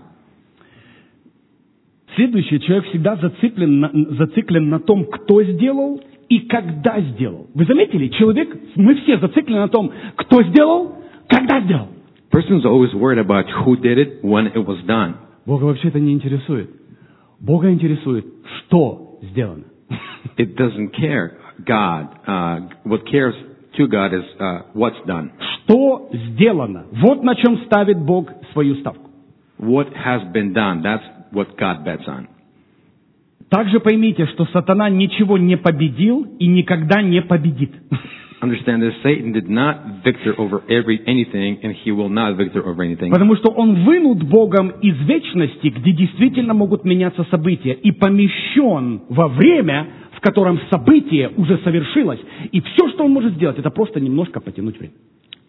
Следующий, человек всегда зациклен на том, кто сделал и когда сделал. Вы заметили? Мы все зациклены на том, кто сделал, когда сделал. Person's always worried about who did it, when it was done. Бога вообще это не интересует. Бога интересует, что сделано. It doesn't care. God, what cares to God is what's done. Что сделано? Вот на чем ставит Бог свою ставку. What has been done? That's what God bets on. Также поймите, что сатана ничего не победил и никогда не победит. Understand that Satan did not victor over anything, and he will not victor over anything. Потому что он вынут Богом из вечности, где действительно могут меняться события, и помещен во время, в котором событие уже совершилось. И все, что он может сделать, это просто немножко потянуть время.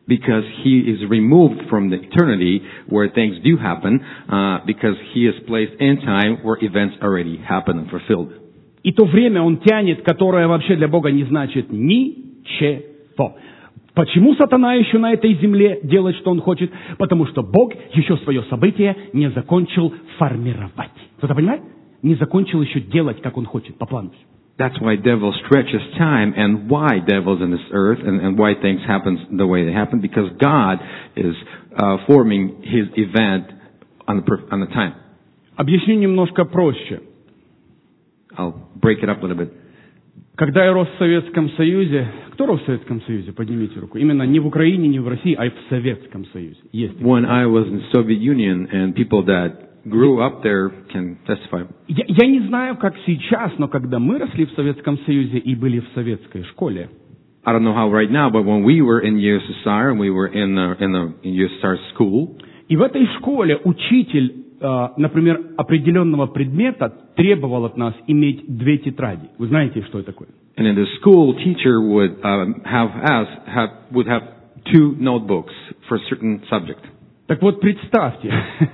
Because he is removed from the eternity where things do happen, because he is placed in time where events already happen and fulfilled. И то время он тянет, которое вообще для Бога не значит ничего. Почему сатана еще на этой земле делает, что он хочет? Потому что Бог еще свое событие не закончил формировать. Кто-то понимает? Не закончил еще делать, как он хочет, по плану. That's why devil stretches time and why devil's in this earth and why things happen the way they happen, because God is forming his event on the time. Объясню немножко проще. I'll break it up a little bit. Когда я рос в Советском Союзе, кто рос в Советском Союзе? Поднимите руку. Именно не в Украине, не в России, а и в Советском Союзе. Есть. When I was in Soviet Union and people that grew up there can testify. Я не знаю, как сейчас, но когда мы росли в Советском Союзе и были в советской школе, I don't know how right now, but when we were in USSR and we were in USSR school, и в этой школе учитель, например, определенного предмета требовал от нас иметь 2 тетради. Вы знаете, что это такое? and in the school, teacher would have 2 notebooks for a certain subject. Так вот, представьте,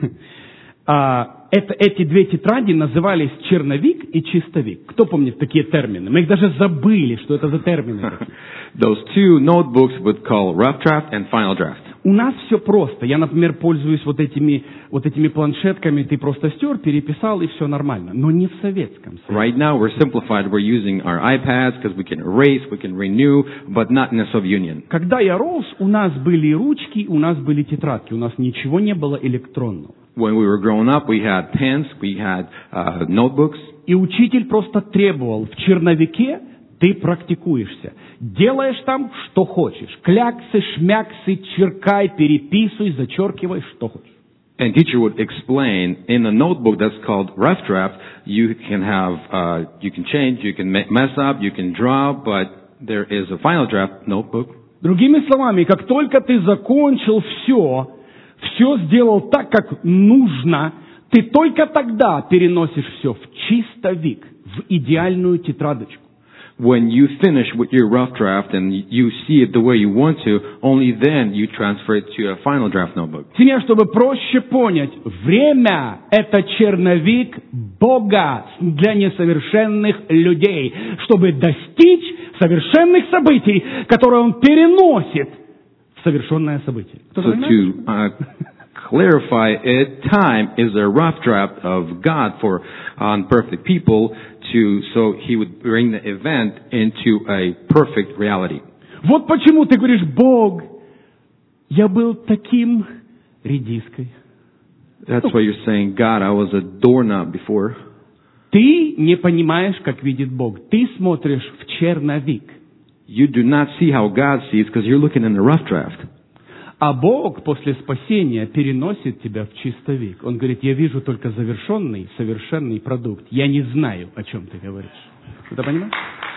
эти 2 тетради назывались черновик и чистовик. Кто помнит такие термины? Мы их даже забыли, что это за термины. Those 2 notebooks would call rough draft and final draft. У нас все просто. Я, например, пользуюсь вот этими планшетками. Ты просто стер, переписал, и все нормально. Но не в Советском Союзе. Right now we're simplified. We're using our iPads because we can erase, we can renew, but not in the Soviet Union. Когда я рос, у нас были ручки, у нас были тетрадки. У нас ничего не было электронного. When we were growing up, we had pens, we had notebooks. И учитель просто требовал: в черновике ты практикуешься. Делаешь там, что хочешь. Кляксы, шмяксы, черкай, переписывай, зачеркивай, что хочешь. And teacher would explain in a notebook that's called rough draft, you can have, you can change, you can mess up, you can draw, but there is a final draft notebook. Другими словами, как только ты закончил все сделал так, как нужно, ты только тогда переносишь все в чистовик, в идеальную тетрадочку. When you finish with your rough draft and you see it the way you want to, only then you transfer it to a final draft notebook. Теперь, чтобы проще понять, время – это черновик Бога для несовершенных людей, чтобы достичь совершенных событий, которые Он переносит в совершенное событие. So to clarify it, time is a rough draft of God for unperfect people, so He would bring the event into a perfect reality. Вот почему ты говоришь: Бог, я был таким редиской. That's why you're saying, God, I was a doorknob before. Ты не понимаешь, как видит Бог. Ты смотришь в черновик. You do not see how God sees because you're looking in the rough draft. А Бог после спасения переносит тебя в чистовик. Он говорит: я вижу только завершенный, совершенный продукт. Я не знаю, о чем ты говоришь. Ты понимаешь?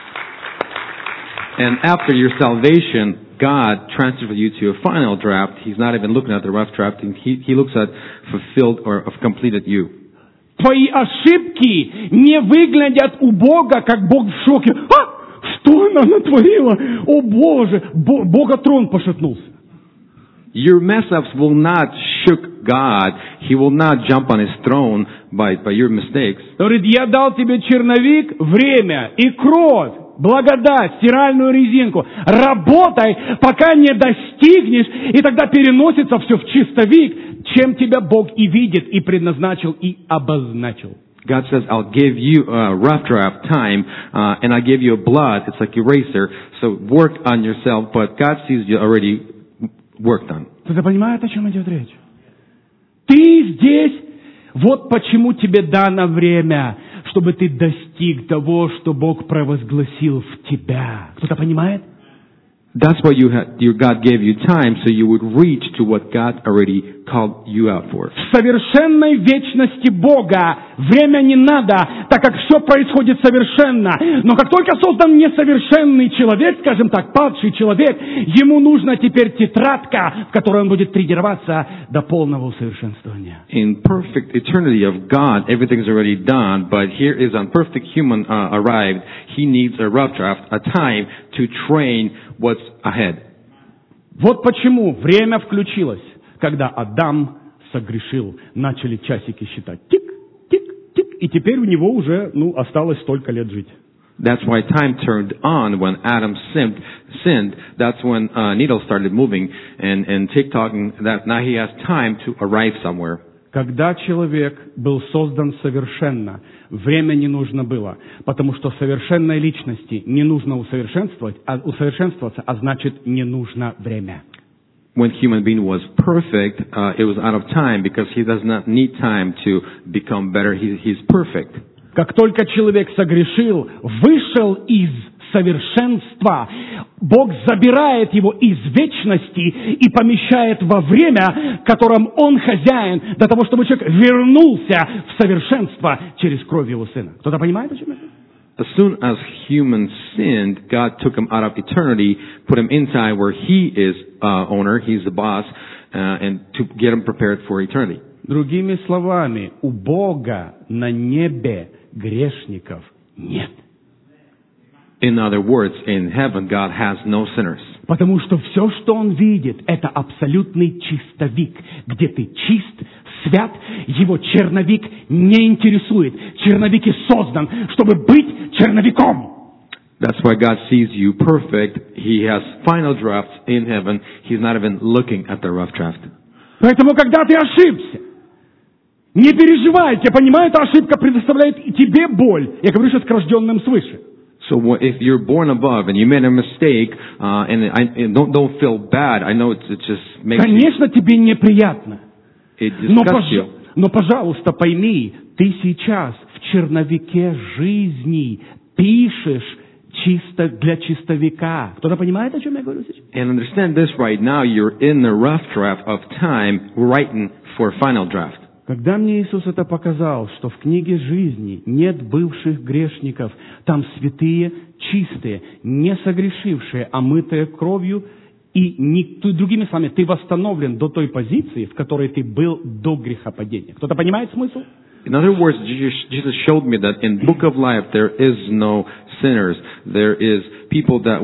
And after your salvation, God transfers you to a final draft. He's not even looking at the rough draft. He looks at fulfilled or completed you. Твои ошибки не выглядят у Бога, как Бог в шоке. Что она натворила? О Боже! Бога трон пошатнулся. Your mess-ups will not shook God. He will not jump on His throne by your mistakes. Говорит: я дал тебе черновик, время и кровь, благодать, стиральную резинку. Работай, пока не достигнешь, и тогда переносится все в чистовик, чем тебя Бог и видит, и предназначил, и обозначил. God says, I'll give you a rough draft time, and I give you a blood. It's like eraser. So work on yourself, but God sees you already worked on. Ты понимаешь, о чем идет речь? Ты здесь, вот почему тебе дано время, чтобы ты достиг того, что Бог провозгласил в тебя. Кто-то понимает? That's why your God gave you time, so you would reach to what God already called you out for. В совершенной вечности Бога время не надо, так как все происходит совершенно. Но как только создан несовершенный человек, скажем так, падший человек, ему нужна теперь тетрадка, в которой он будет тренироваться до полного усовершенствования. In perfect eternity of God, everything's already done, but here is unperfect human arrived. He needs a rough draft, a time to train what's ahead. Вот почему время включилось, когда Адам согрешил. Начали часики считать. Тик, тик, тик. И теперь у него уже, осталось столько лет жить. That's why time turned on when Adam sinned. That's when needles started moving and tick-tocking. That now he has time to arrive somewhere. Когда человек был создан совершенно, время не нужно было, потому что совершенной личности не нужно усовершенствоваться, а значит, не нужно время. When human being was perfect, it was out of time because he does not need time to become better. He's perfect. Как только человек согрешил, вышел из совершенства, Бог забирает его из вечности и помещает во время, в котором Он хозяин, для того, чтобы человек вернулся в совершенство через кровь Его Сына. Кто-то понимает, о чем это? As soon as humans sinned, God took him out of eternity, put him in time where he is owner, he's the boss, and to get him prepared for eternity. Другими словами, у Бога на небе грешников нет. In other words, in heaven, God has no sinners. Потому что все, что Он видит, это абсолютный чистовик, где ты чист, свят, его черновик не интересует. Черновик и создан, чтобы быть черновиком. That's why God sees you perfect. He has final drafts in heaven. He's not even looking at the rough draft. Поэтому, когда ты ошибся, не переживай, я понимаю, эта ошибка предоставляет и тебе боль. Я говорю сейчас к рожденным свыше. So if you're born above and you made a mistake, and don't feel bad. I know it just makes Конечно, тебе неприятно. It disgusts you. Но, пожалуйста, пойми, ты сейчас в черновике жизни пишешь чисто для чистовика. Кто-то понимает, о чем я говорю сейчас? And understand this right now, you're in the rough draft of time, writing for final draft. Когда мне Иисус это показал, что в книге жизни нет бывших грешников, там святые, чистые, не согрешившие, омытые кровью, и другими словами, ты восстановлен до той позиции, в которой ты был до грехопадения. Кто-то понимает смысл? In other words, Jesus showed me that in Book of Life there is no sinners. There is people that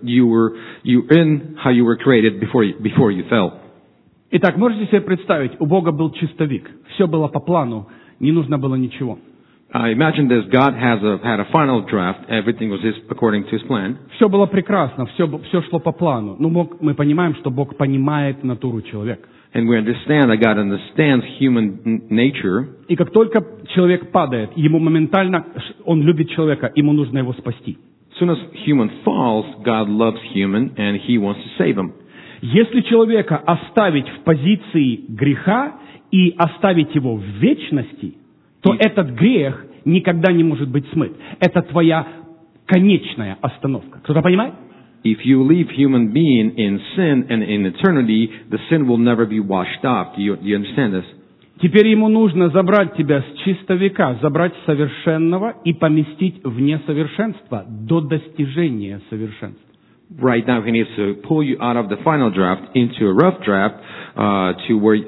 you in how you were created before you fell. Итак, можете себе представить, у Бога был чистовик. Все было по плану, не нужно было ничего. Imagine this, God had a final draft, everything was according to His plan. Все было прекрасно, все шло по плану. Но мы понимаем, что Бог понимает натуру человека. And we understand that God understands human nature. И как только человек падает, ему моментально, он любит человека, ему нужно его спасти. As soon as human falls, God loves human and He wants to save him. Если человека оставить в позиции греха и оставить его в вечности, то этот грех никогда не может быть смыт. Это твоя конечная остановка. Кто-то понимает? If you leave human being in sin and in eternity, the sin will never be washed off. Do you understand this? Теперь ему нужно забрать тебя с чистовика, забрать совершенного и поместить в несовершенство до достижения совершенства. Right now, He needs to pull you out of the final draft into a rough draft to where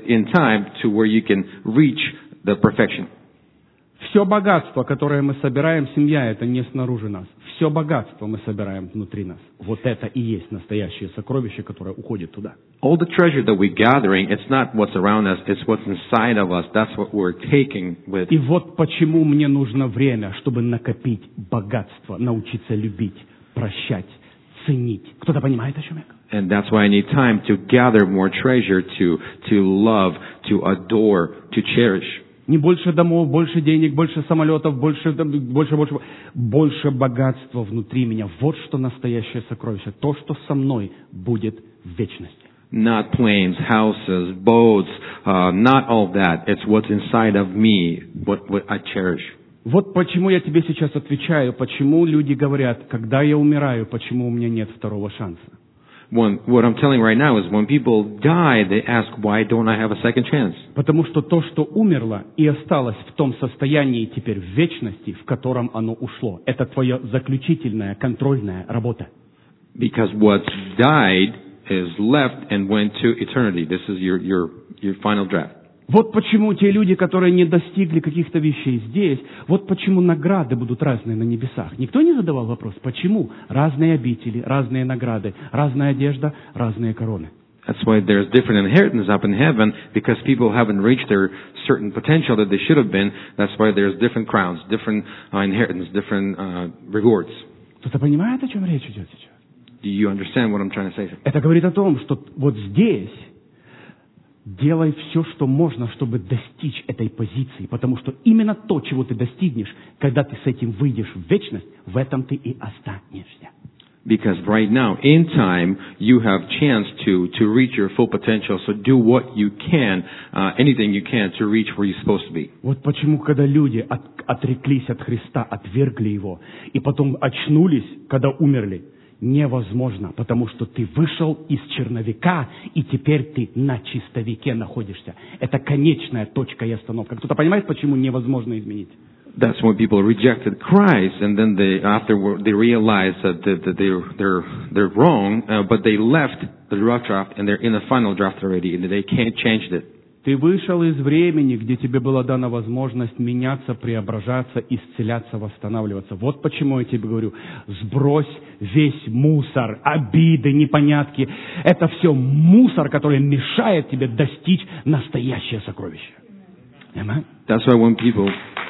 you can reach the perfection. Все богатство, которое мы собираем, семья, это не снаружи нас. Все богатство мы собираем внутри нас. Вот это и есть настоящее сокровище, которое уходит туда. All the treasure that we're gathering, it's not what's around us, it's what's inside of us. That's what we're taking with. И вот почему мне нужно время, чтобы накопить богатство, научиться любить, прощать, ценить. Кто-то понимает, о чем я говорю? And that's why I need time to gather more treasure, to love, to adore, to cherish. Не больше домов, больше денег, больше самолетов, больше богатства внутри меня. Вот что настоящее сокровище. То, что со мной будет в вечности. Not planes, houses, boats, not all that. It's what's inside of me, what I cherish. Вот почему я тебе сейчас отвечаю, почему люди говорят, когда я умираю, почему у меня нет второго шанса. What I'm telling right now is when people die, they ask, why don't I have a second chance? Потому что то, что умерло и осталось в том состоянии теперь в вечности, в котором оно ушло, это твоя заключительная, контрольная работа. Because what died is left and went to eternity. This is your final draft. Вот почему те люди, которые не достигли каких-то вещей здесь, вот почему награды будут разные на небесах. Никто не задавал вопрос, почему? Разные обители, разные награды, разная одежда, разные короны. That's why there's different inheritance up in heaven, because people haven't reached their certain potential that they should have been. That's why there's different crowns, different inheritance, different rewards. Кто-то понимает, о чем речь идет сейчас? Do you understand what I'm trying to say? Это говорит о том, что вот здесь делай все, что можно, чтобы достичь этой позиции, потому что именно то, чего ты достигнешь, когда ты с этим выйдешь в вечность, в этом ты и останешься. Because right now, in time, you have chance to reach your full potential. So do what you can, anything you can to reach where you're supposed to be. Вот почему, когда люди отреклись от Христа, отвергли Его, и потом очнулись, когда умерли, невозможно, потому что ты вышел из черновика, и теперь ты на чистовике находишься. Это конечная точка и остановка. Кто-то понимает, почему невозможно изменить? That's when people rejected Christ, and then afterward they realized that they're wrong, but they left the rough draft, and they're in the final draft already, and they can't change it. Ты вышел из времени, где тебе была дана возможность меняться, преображаться, исцеляться, восстанавливаться. Вот почему я тебе говорю, сбрось весь мусор, обиды, непонятки. Это все мусор, который мешает тебе достичь настоящее сокровище. Amen? That's why when people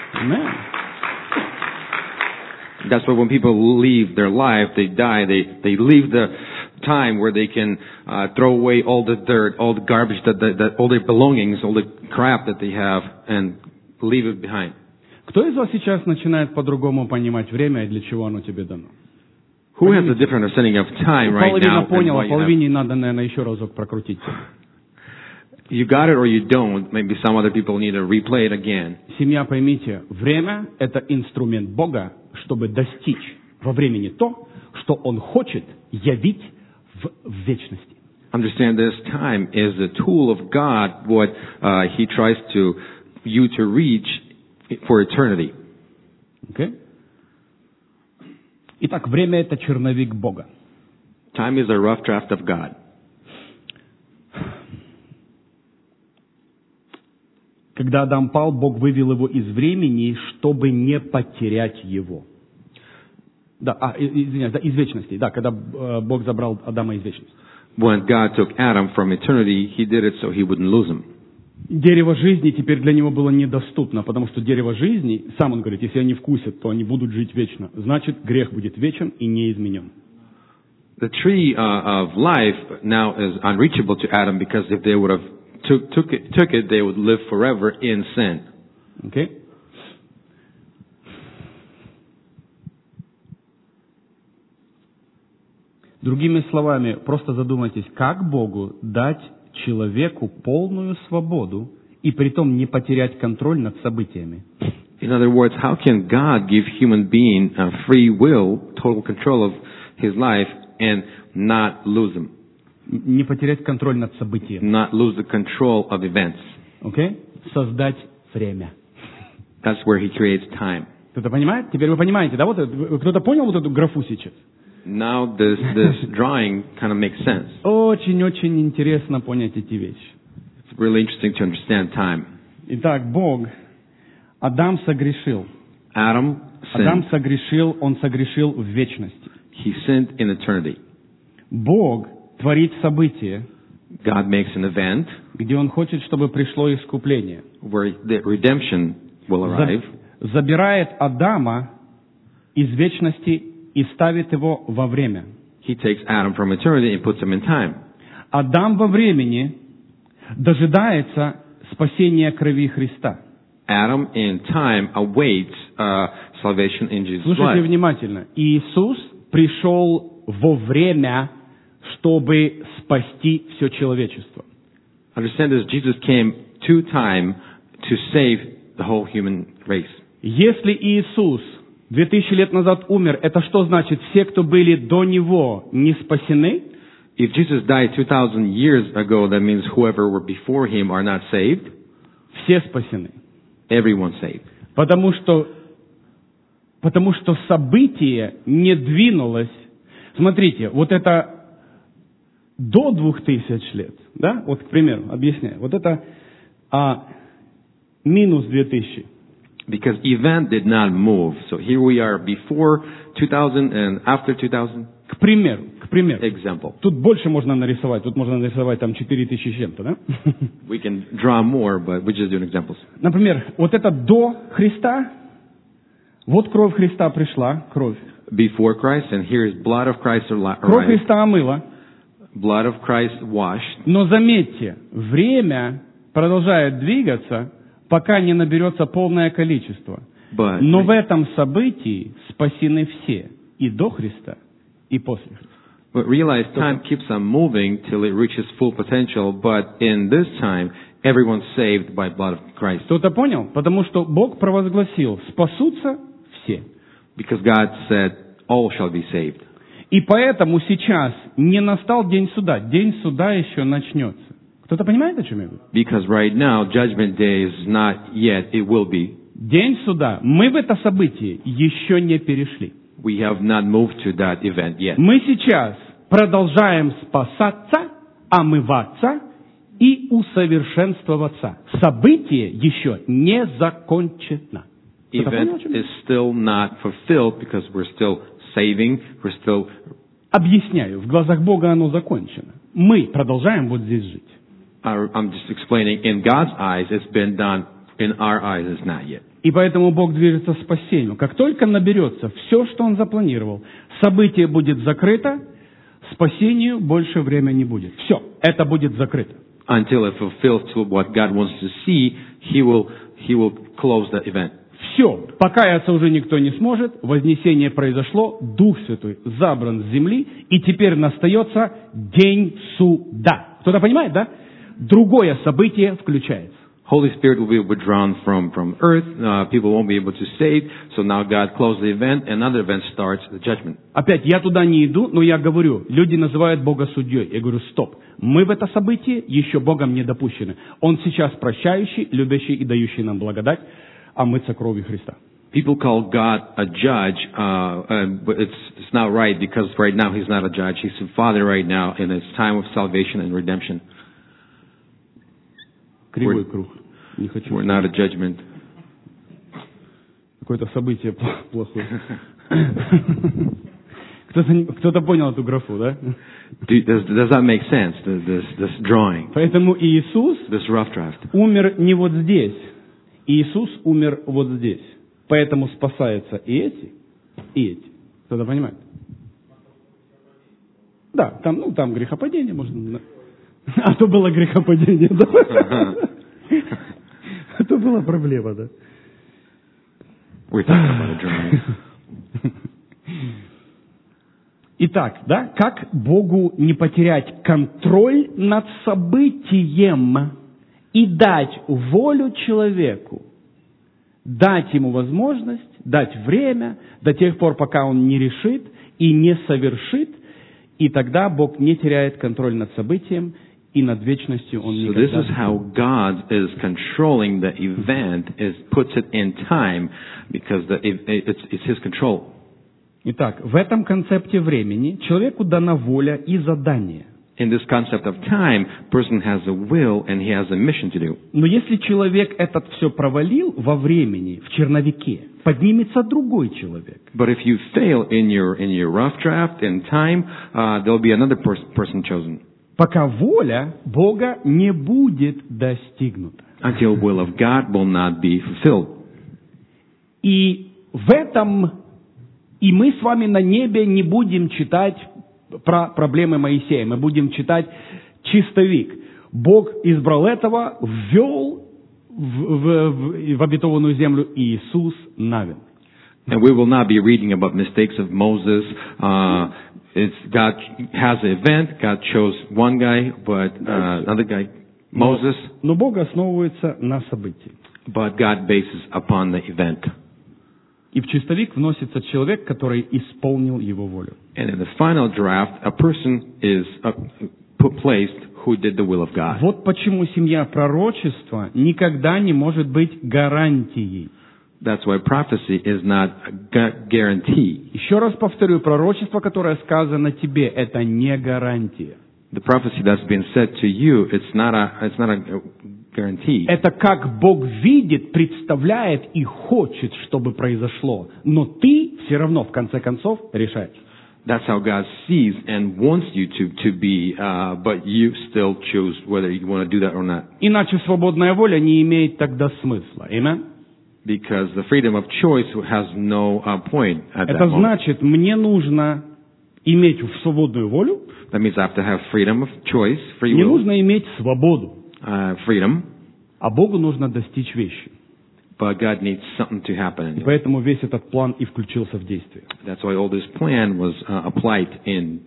leave their life, they die, they leave the time where they can throw away all the dirt, all the garbage, all their belongings, all the crap that they have, and leave it behind. Кто из вас сейчас начинает по-другому понимать время и для чего оно тебе дано? Who has a different understanding of time right now? Половина поняла, половине надо, наверное, еще разок прокрутить. You got it or you don't. Maybe some other people need to replay it again. Семья, поймите, время – это инструмент Бога, чтобы достичь во времени то, что Он хочет явить в вечности. Understand this, time is the tool of God, what He tries you to reach for eternity. Okay? Итак, время – это черновик Бога. Time is a rough draft of God. Когда Адам пал, Бог вывел его из времени, чтобы не потерять его. Из вечности. Да, когда Бог забрал Адама из вечности. When God took Adam from eternity, He did it so He wouldn't lose him. Дерево жизни теперь для него было недоступно, потому что дерево жизни, сам он говорит, если они вкусят, то они будут жить вечно. Значит, грех будет вечен и не изменен. The tree of life now is unreachable to Adam, because if they would have took it, they would live forever in sin. Okay? Другими словами, просто задумайтесь, как Богу дать человеку полную свободу и притом не потерять контроль над событиями? In other words, how can God give human being free will, total control of his life, and not lose him? Не потерять контроль над событиями. Not lose the control of events. Okay? Создать время. That's where he creates time. Кто-то понимает? Теперь вы понимаете, да? Вот кто-то понял вот эту графу сейчас? Now this drawing kind of makes sense. Очень-очень интересно понять эти вещи. It's really interesting to understand time. Итак, Адам согрешил. Adam Адам sinned. согрешил, он согрешил в вечности. He sinned in eternity. Бог творит событие, God makes an event где Он хочет, чтобы пришло искупление. where the redemption will arrive. Забирает Адама из вечности и ставит его во время. He takes Adam from eternity and puts him in time. Адам во времени дожидается спасения крови Христа. Adam in time awaits salvation in Jesus' Слушайте life. внимательно. Иисус пришел во время, чтобы спасти все человечество. Understand this, Jesus came to time to save the whole human race. Если Иисус 2000 лет назад умер, это что значит? Все, кто были до Него, не спасены? If Jesus died 2,000 years ago, that means whoever were before him are not saved. Все спасены. Everyone saved. Потому что событие не двинулось. Смотрите, вот это до 2000 лет, да? Вот, к примеру, объясняю. Вот это а минус 2000. Because event did not move. So here we are before 2000 and after 2000. К примеру. Example. Тут больше можно нарисовать. Тут можно нарисовать там 4000 с чем-то, да? We can draw more, but we're just doing examples. Например, вот это до Христа. Вот кровь Христа пришла, кровь. Before Christ, and here is blood of Christ Кровь arrived. Христа омыла. Blood of Christ washed. Но заметьте, время продолжает двигаться, пока не наберется полное количество. Но в этом событии спасены все. И до Христа, и после Христа. But realize time keeps on moving till it reaches full potential, but in this time, everyone's saved by blood of Christ. Кто-то понял? Потому что Бог провозгласил, спасутся все. Because God said, all shall be saved. И поэтому сейчас не настал день суда. День суда еще начнется. Кто-то понимает, о чем я говорю? Because right now, judgment day is not yet, it will be. День суда. Мы в это событие еще не перешли. We have not moved to that event yet. Мы сейчас продолжаем спасаться, омываться и усовершенствоваться. Событие еще не закончено. Event is still not fulfilled because we're still saving, we're still... Объясняю, в глазах Бога оно закончено. Мы продолжаем вот здесь жить. I'm just explaining, in God's eyes, it's been done. In our eyes, it's not yet. И поэтому Бог движется к спасению. Как только наберется все, что Он запланировал, событие будет закрыто, спасению больше времени не будет. Все, это будет закрыто. Until it fulfills to what God wants to see, He will close the event. Все, покаяться уже никто не сможет, вознесение произошло, Дух Святой забран с земли, и теперь настается день суда. Кто-то понимает, да? Другое событие включается. Holy Spirit will be withdrawn from earth. People won't be able to save. So now God closed the event. Another event starts, the judgment. Опять, я туда не иду, но я говорю, люди называют Бога судьей. Я говорю, стоп. Мы в это событие еще Богом не допущены. Он сейчас прощающий, любящий и дающий нам благодать, омыться кровью Христа. People call God a judge, but it's not right because right now He's not a judge. He's a Father right now in His time of salvation and redemption. Кривой круг. Не хочу. We're not a judgment. Какое-то событие плохое. Кто-то понял эту графу, да? Does that make sense? This drawing. Поэтому Иисус This rough draft. умер не вот здесь. Иисус умер вот здесь. Поэтому спасаются и эти, и эти. Кто-то понимает? Да, там грехопадение можно. А то было грехопадение, да? А то была проблема, да? We're talking about a drawing. Итак, да, как Богу не потерять контроль над событием и дать волю человеку, дать ему возможность, дать время до тех пор, пока он не решит и не совершит, и тогда Бог не теряет контроль над событием, и над вечностью Он никогда... So this is how God is controlling the event, is puts it in time, because it's His control. Итак, в этом концепте времени человеку дана воля и задание. In this concept of time, person has a will and he has a mission to do. Но если человек этот все провалил во времени, в черновике, поднимется другой человек. But if you fail in your rough draft in time, there'll be another person chosen. Пока воля Бога не будет достигнута. Until will of God will not be fulfilled. И в этом, и мы с вами на небе не будем читать про проблемы Моисея, мы будем читать чистовик. Бог избрал этого, ввел в обетованную землю, и Иисус Навин. And we will not be reading about mistakes of Moses. God has an event. God chose one guy, but another guy, Moses. Но Бог основывается на событии. But God bases upon the event. И в чистовик вносится человек, который исполнил его волю. And in the final draft, a person is placed who did the will of God. Вот почему семья пророчества никогда не может быть гарантией. That's why prophecy is not a guarantee. Еще раз повторю, пророчество, которое сказано тебе, это не гарантия. The prophecy that's been said to you, it's not a guarantee. Это как Бог видит, представляет и хочет, чтобы произошло. Но ты все равно, в конце концов, решаешь. That's how God sees and wants you to be, but you still choose whether you want to do that or not. Иначе свободная воля не имеет тогда смысла. Amen? Because the freedom of choice has no point at that Это moment. значит, мне нужно иметь свободную волю, That means I have to have freedom of choice, free мне will, нужно иметь свободу, freedom, а Богу нужно достичь вещи. but God needs something to happen in И you. поэтому весь этот план и включился в действие. That's why all this plan was applied in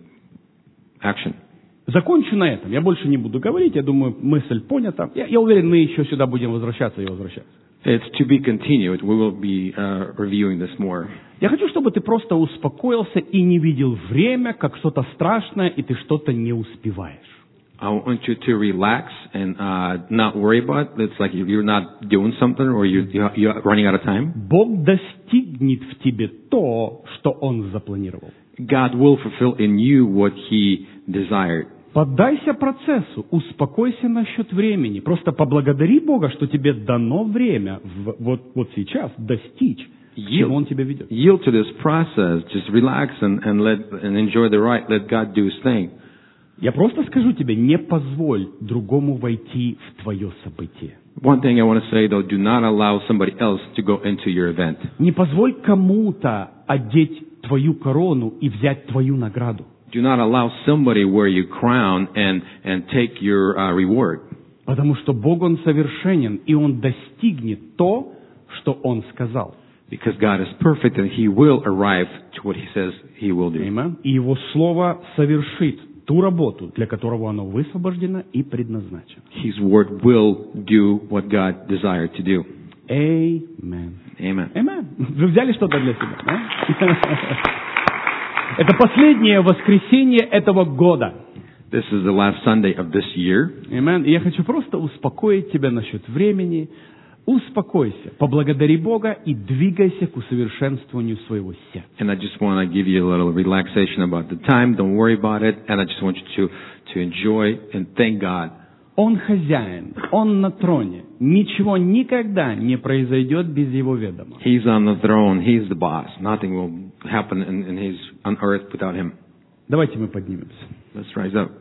action. Закончу на этом. Я больше не буду говорить. Я думаю, мысль понята. Я уверен, мы еще сюда будем возвращаться и возвращаться. It's to be continued. We will be reviewing this more. Я хочу, чтобы ты просто успокоился и не видел время, как что-то страшное, и ты что-то не успеваешь. I want you to relax and not worry about it. It's like you're not doing something or you're running out of time. Бог достигнет в тебе то, что Он запланировал. God will fulfill in you what He desired. Поддайся процессу, успокойся насчет времени. Просто поблагодари Бога, что тебе дано время вот сейчас достичь, к чему Он тебя ведет. Yield to this process. Just relax and enjoy the ride. Let God do His thing. Я просто скажу тебе, не позволь другому войти в твое событие. One thing I want to say though, do not allow somebody else to go into your event. Не позволь кому-то одеть твою корону и взять твою награду. Do not allow somebody wear your crown and take your reward. Потому что Бог, Он совершенен, и Он достигнет то, что Он сказал. Because God is perfect and He will arrive to what He says He will do. Amen. И Его Слово совершит ту работу, для которого оно высвобождено и предназначено. His word will do what God desired to do. Amen. Amen. Amen. Вы взяли что-то для себя? Да? Это последнее воскресенье этого года. This is the last Sunday of this year. Amen. И я хочу просто успокоить тебя насчет времени. Успокойся, поблагодари Бога и двигайся к усовершенствованию своего сердца. And I just want to give you a little relaxation about the time. Don't worry about it. And I just want you to enjoy and thank God. Он хозяин, Он на троне. Ничего никогда не произойдет без Его ведома. He's on the throne. He's the boss. Nothing will happen on earth without Him. Давайте мы поднимемся. Let's rise up.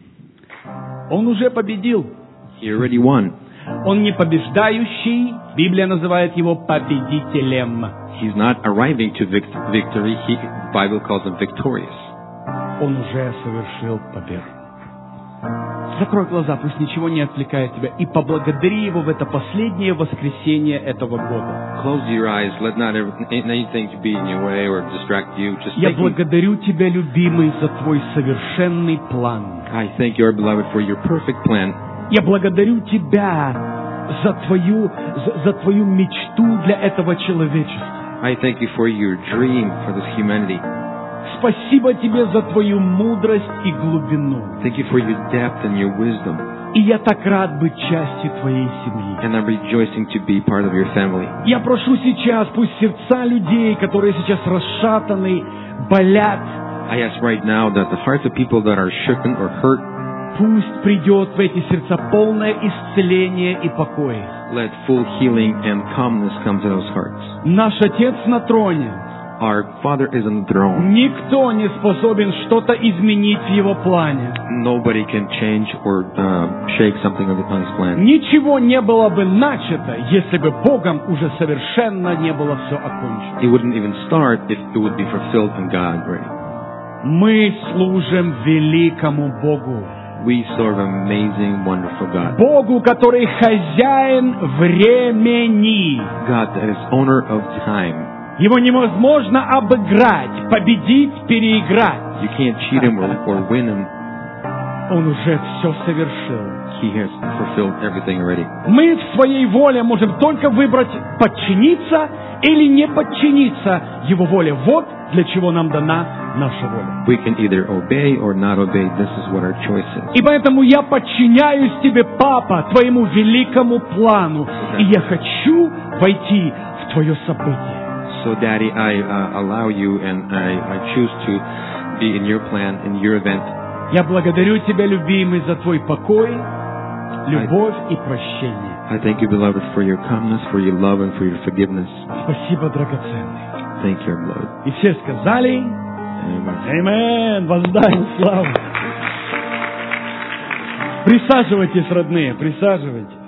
Он уже победил. He already won. Он не побеждающий. Библия называет его победителем. He's not arriving to victory. The Bible calls him victorious. Он уже совершил победу. Закрой глаза, пусть ничего не отвлекает тебя, и поблагодари Его в это последнее воскресенье этого года. Close your eyes. Let not anything to be in your way or distract you. Just Я thank Him. благодарю Тебя, любимый, за Твой совершенный план. I thank you, our beloved, for your perfect plan. Я благодарю Тебя за Твою мечту для этого человечества. I thank you for your dream for this humanity. Спасибо Тебе за Твою мудрость и глубину. Thank you for your depth and your wisdom. И я так рад быть частью Твоей семьи. And I'm rejoicing to be part of your family. Я прошу сейчас, пусть сердца людей, которые сейчас расшатаны, болят, I ask right now that the hearts of people that are shaken or hurt, пусть придет в эти сердца полное исцеление и покой. let full healing and calmness come to those hearts. Наш Отец на троне. Our Father is on the throne. Никто не способен что-то изменить в Его плане. Nobody can change or shake something on His plan. Ничего не было бы начато, если бы Богом уже совершенно не было все окончено. It wouldn't even start if it would be fulfilled in God already. Мы служим великому Богу. We serve an amazing, wonderful God. Богу, который хозяин времени. God that is owner of time. Его невозможно обыграть, победить, переиграть. You can't cheat Him or win Him. Он уже все совершил. He has fulfilled everything already. Мы в своей воле можем только выбрать подчиниться или не подчиниться Его воле. Вот для чего нам дана наша воля. We can either obey or not obey. This is what our choice is. И поэтому я подчиняюсь Тебе, Папа, Твоему великому плану. И я хочу войти в Твое событие. So, Daddy, I allow you and I choose to be in your plan, in your event. Я благодарю Тебя, любимый, за Твой покой. любовь и прощение. I thank you, beloved, for your calmness, for your love, and for your forgiveness. Спасибо, драгоценный. Thank you, beloved. И все сказали: Amen. Амен, воздай славу. Присаживайтесь, родные, присаживайтесь.